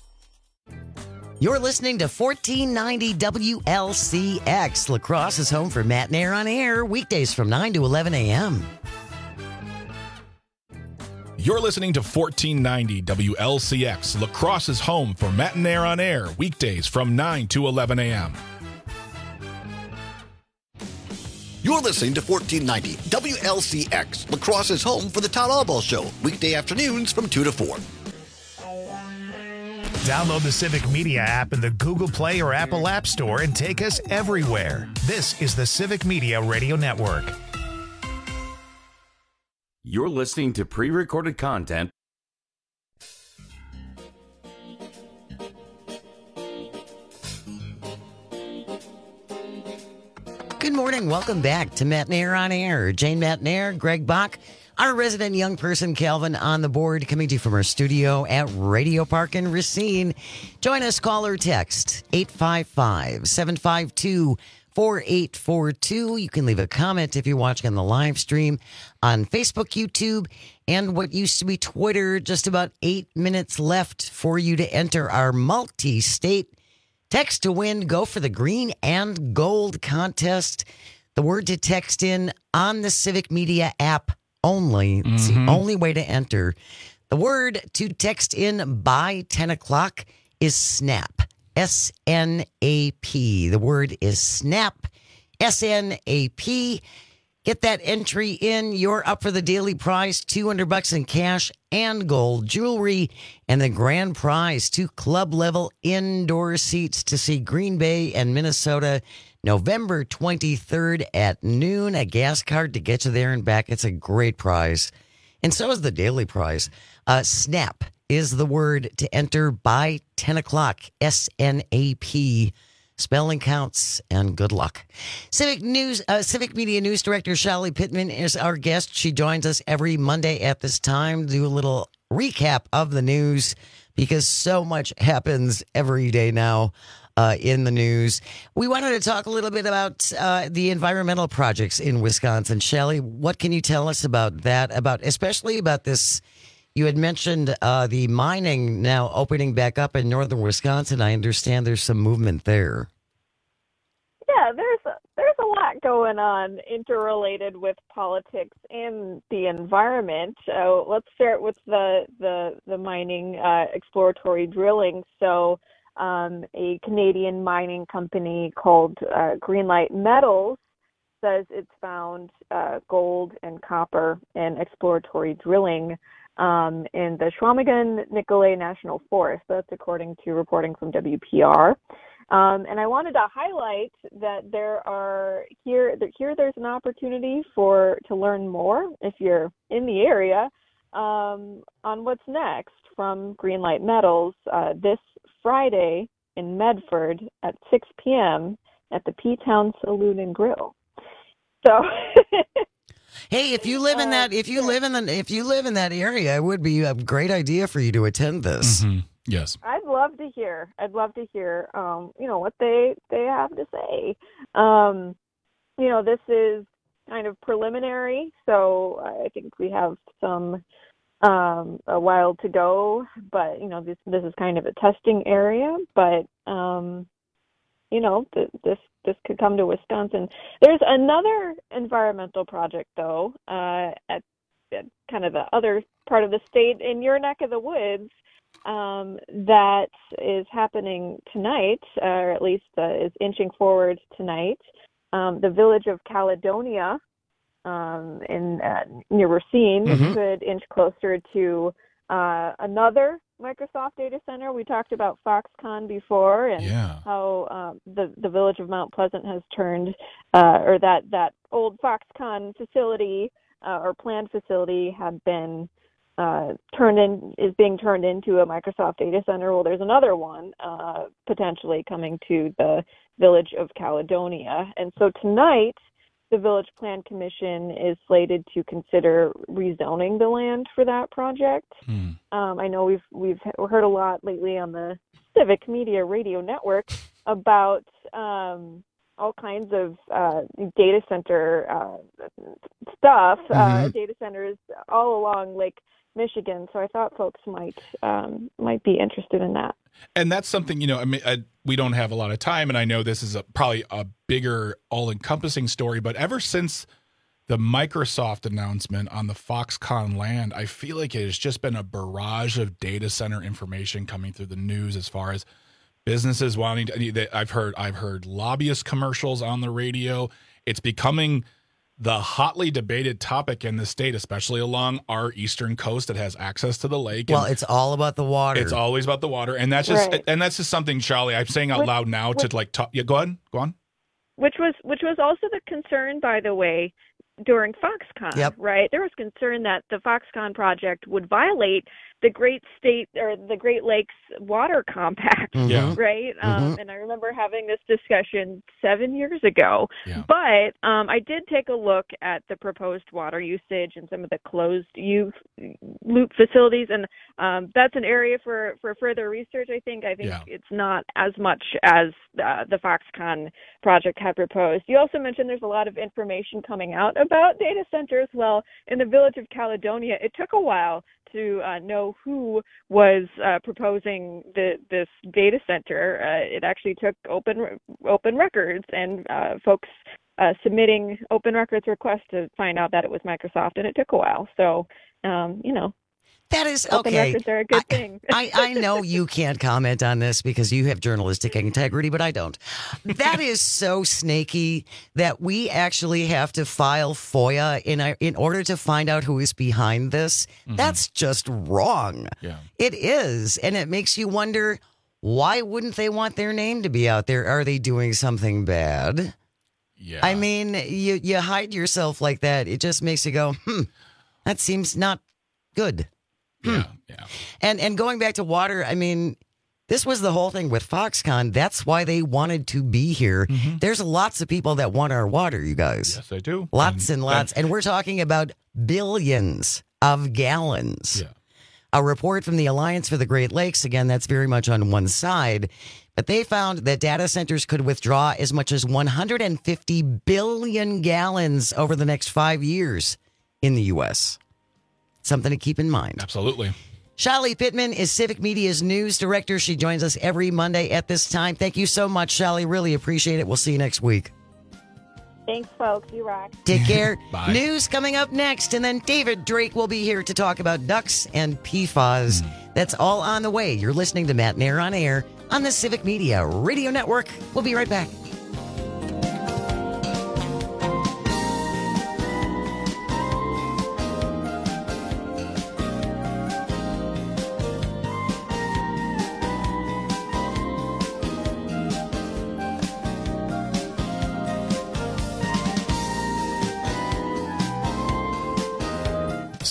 You're listening to fourteen ninety W L C X. La Crosse is home for Matt Nair on Air, weekdays from nine to eleven a.m.
You're listening to fourteen ninety W L C X. La Crosse is home for Matt Nair on Air, weekdays from nine to eleven a.m.
You're listening to fourteen ninety W L C X. La Crosse is home for the Todd Albaugh Show, weekday afternoons from two to four.
Download the Civic Media app in the Google Play or Apple App Store and take us everywhere. This is the Civic Media Radio Network.
You're listening to pre-recorded content.
Good morning. Welcome back to Matt Nair on Air. Jane Matt Nair, Greg Bach, our resident young person, Calvin, on the board, coming to you from our studio at Radio Park in Racine. Join us, call or text, eight five five, seven five two, four eight four two. You can leave a comment if you're watching on the live stream on Facebook, YouTube, and what used to be Twitter. Just about eight minutes left for you to enter our multi-state text to win. Go for the green and gold contest. The word to text in on the Civic Media app only. It's mm-hmm. the only way to enter. The word to text in by ten o'clock is SNAP. S N A P. The word is SNAP. S N A P. Get that entry in. You're up for the daily prize, two hundred bucks in cash and gold jewelry, and the grand prize, two club-level indoor seats to see Green Bay and Minnesota November twenty-third at noon. A gas card to get you there and back. It's a great prize. And so is the daily prize. Uh, SNAP is the word to enter by ten o'clock. S N A P. Spelling counts, and good luck. Civic News, uh, Civic Media News Director Shelly Pittman is our guest. She joins us every Monday at this time to do a little recap of the news because so much happens every day now uh, in the news. We wanted to talk a little bit about uh, the environmental projects in Wisconsin. Shelly, what can you tell us about that? About especially about this. You had mentioned uh, the mining now opening back up in northern Wisconsin. I understand there's some movement there.
Yeah, there's a, there's a lot going on interrelated with politics and the environment. So let's start with the the the mining, uh, exploratory drilling. So um, a Canadian mining company called uh, Greenlight Metals says it's found uh, gold and copper in exploratory drilling um, in the Chequamegon-Nicolet National Forest. That's according to reporting from W P R. Um, and I wanted to highlight that there are here, that here there's an opportunity for to learn more if you're in the area um, on what's next from Greenlight Metals uh, this Friday in Medford at six p.m. at the P-Town Saloon and Grill. So,
hey, if you live in that, if you live in the, if you live in that area, it would be a great idea for you to attend this.
Mm-hmm. Yes,
I'd love to hear. I'd love to hear, um, you know, what they they have to say. Um, you know, this is kind of preliminary, so I think we have some um, a while to go. But you know, this this is kind of a testing area. But um, you know, th- this this could come to Wisconsin. There's another environmental project, though, uh, at, at kind of the other part of the state in your neck of the woods. Um, that is happening tonight, uh, or at least uh, is inching forward tonight. Um, the village of Caledonia um, in uh, near Racine mm-hmm. could inch closer to uh, another Microsoft data center. We talked about Foxconn before, and
yeah.
how um, the the village of Mount Pleasant has turned, uh, or that that old Foxconn facility uh, or planned facility had been. Uh, turned in is being turned into a Microsoft data center. Well, there's another one uh, potentially coming to the village of Caledonia, and so tonight the Village Plan Commission is slated to consider rezoning the land for that project.
Hmm.
Um, I know we've we've heard a lot lately on the Civic Media Radio Network about um, all kinds of uh, data center uh, stuff, mm-hmm. uh, data centers all along Lake Michigan, so I thought folks might um, might be interested in that.
And that's something, you know, I mean, I, we don't have a lot of time, and I know this is a, probably a bigger, all-encompassing story, but ever since the Microsoft announcement on the Foxconn land, I feel like it has just been a barrage of data center information coming through the news as far as businesses wanting to. I've heard I've heard lobbyist commercials on the radio. It's becoming the hotly debated topic in the state, especially along our eastern coast that has access to the lake.
Well, and it's all about the water.
It's always about the water, and that's just
right.
and that's just something, Charlie, I'm saying out
which,
loud now
which,
to like talk. Yeah, go ahead, go on.
Which was which was also the concern, by the way, during Foxconn.
Yep.
Right, there was concern that the Foxconn project would violate the Great State or the Great Lakes Water Compact,
yeah.
right?
Mm-hmm.
Um, and I remember having this discussion seven years ago.
Yeah.
But um, I did take a look at the proposed water usage and some of the closed use loop facilities, and um, that's an area for, for further research. I think. I think
yeah.
it's not as much as uh, the Foxconn project had proposed. You also mentioned there's a lot of information coming out about data centers. Well, in the village of Caledonia, it took a while to uh, know who was uh, proposing the, this data center. Uh, it actually took open open records and uh, folks uh, submitting open records requests to find out that it was Microsoft, and it took a while. So, um, you know.
That is
open
okay.
records are a good
I,
thing.
I, I know you can't comment on this because you have journalistic integrity, but I don't. That is so snaky that we actually have to file FOIA in our, in order to find out who is behind this. Mm-hmm. That's just wrong.
Yeah.
It is, and it makes you wonder, why wouldn't they want their name to be out there? Are they doing something bad?
Yeah.
I mean, you you hide yourself like that. It just makes you go, hmm, that seems not good.
Yeah, yeah.
And and going back to water, I mean, this was the whole thing with Foxconn. That's why they wanted to be here. Mm-hmm. There's lots of people that want our water, you guys.
Yes, I do.
Lots and,
and
lots. And, and we're talking about billions of gallons.
Yeah.
A report from the Alliance for the Great Lakes, again, that's very much on one side. But they found that data centers could withdraw as much as one hundred fifty billion gallons over the next five years in the U S Something to keep in mind.
Absolutely.
Shelly Pittman is Civic Media's news director. She joins us every Monday at this time. Thank you so much, Shelly. Really appreciate it. We'll see you next week.
Thanks, folks. You rock.
Take care.
Bye.
News coming up next, and then David Drake will be here to talk about ducks and P F A S. Mm. That's all on the way. You're listening to Matt Nair on Air on the Civic Media Radio Network. We'll be right back.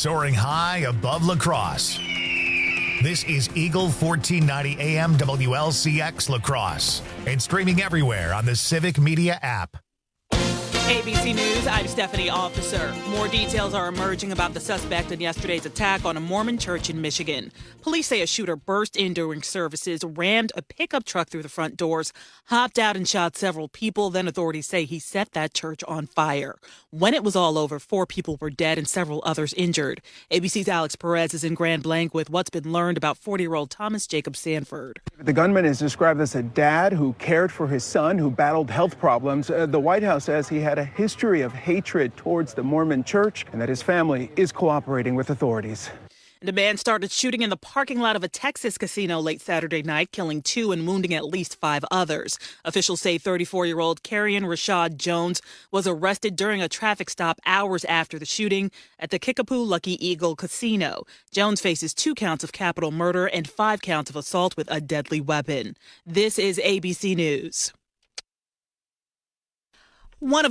soaring high above La Crosse. This is Eagle fourteen ninety A M W L C X La Crosse and streaming everywhere on the Civic Media app.
A B C News, I'm Stephanie Officer. More details are emerging about the suspect in yesterday's attack on a Mormon church in Michigan. Police say a shooter burst in during services, rammed a pickup truck through the front doors, hopped out and shot several people. Then authorities say he set that church on fire. When it was all over, four people were dead and several others injured. A B C's Alex Perez is in Grand Blanc with what's been learned about forty-year-old Thomas Jacob Sanford.
The gunman is described as a dad who cared for his son who battled health problems. Uh, the White House says he had a history of hatred towards the Mormon church and that his family is cooperating with authorities.
And a man started shooting in the parking lot of a Texas casino late Saturday night, killing two and wounding at least five others. Officials say thirty-four-year-old Carrion Rashad Jones was arrested during a traffic stop hours after the shooting at the Kickapoo Lucky Eagle Casino. Jones faces two counts of capital murder and five counts of assault with a deadly weapon. This is A B C News. One of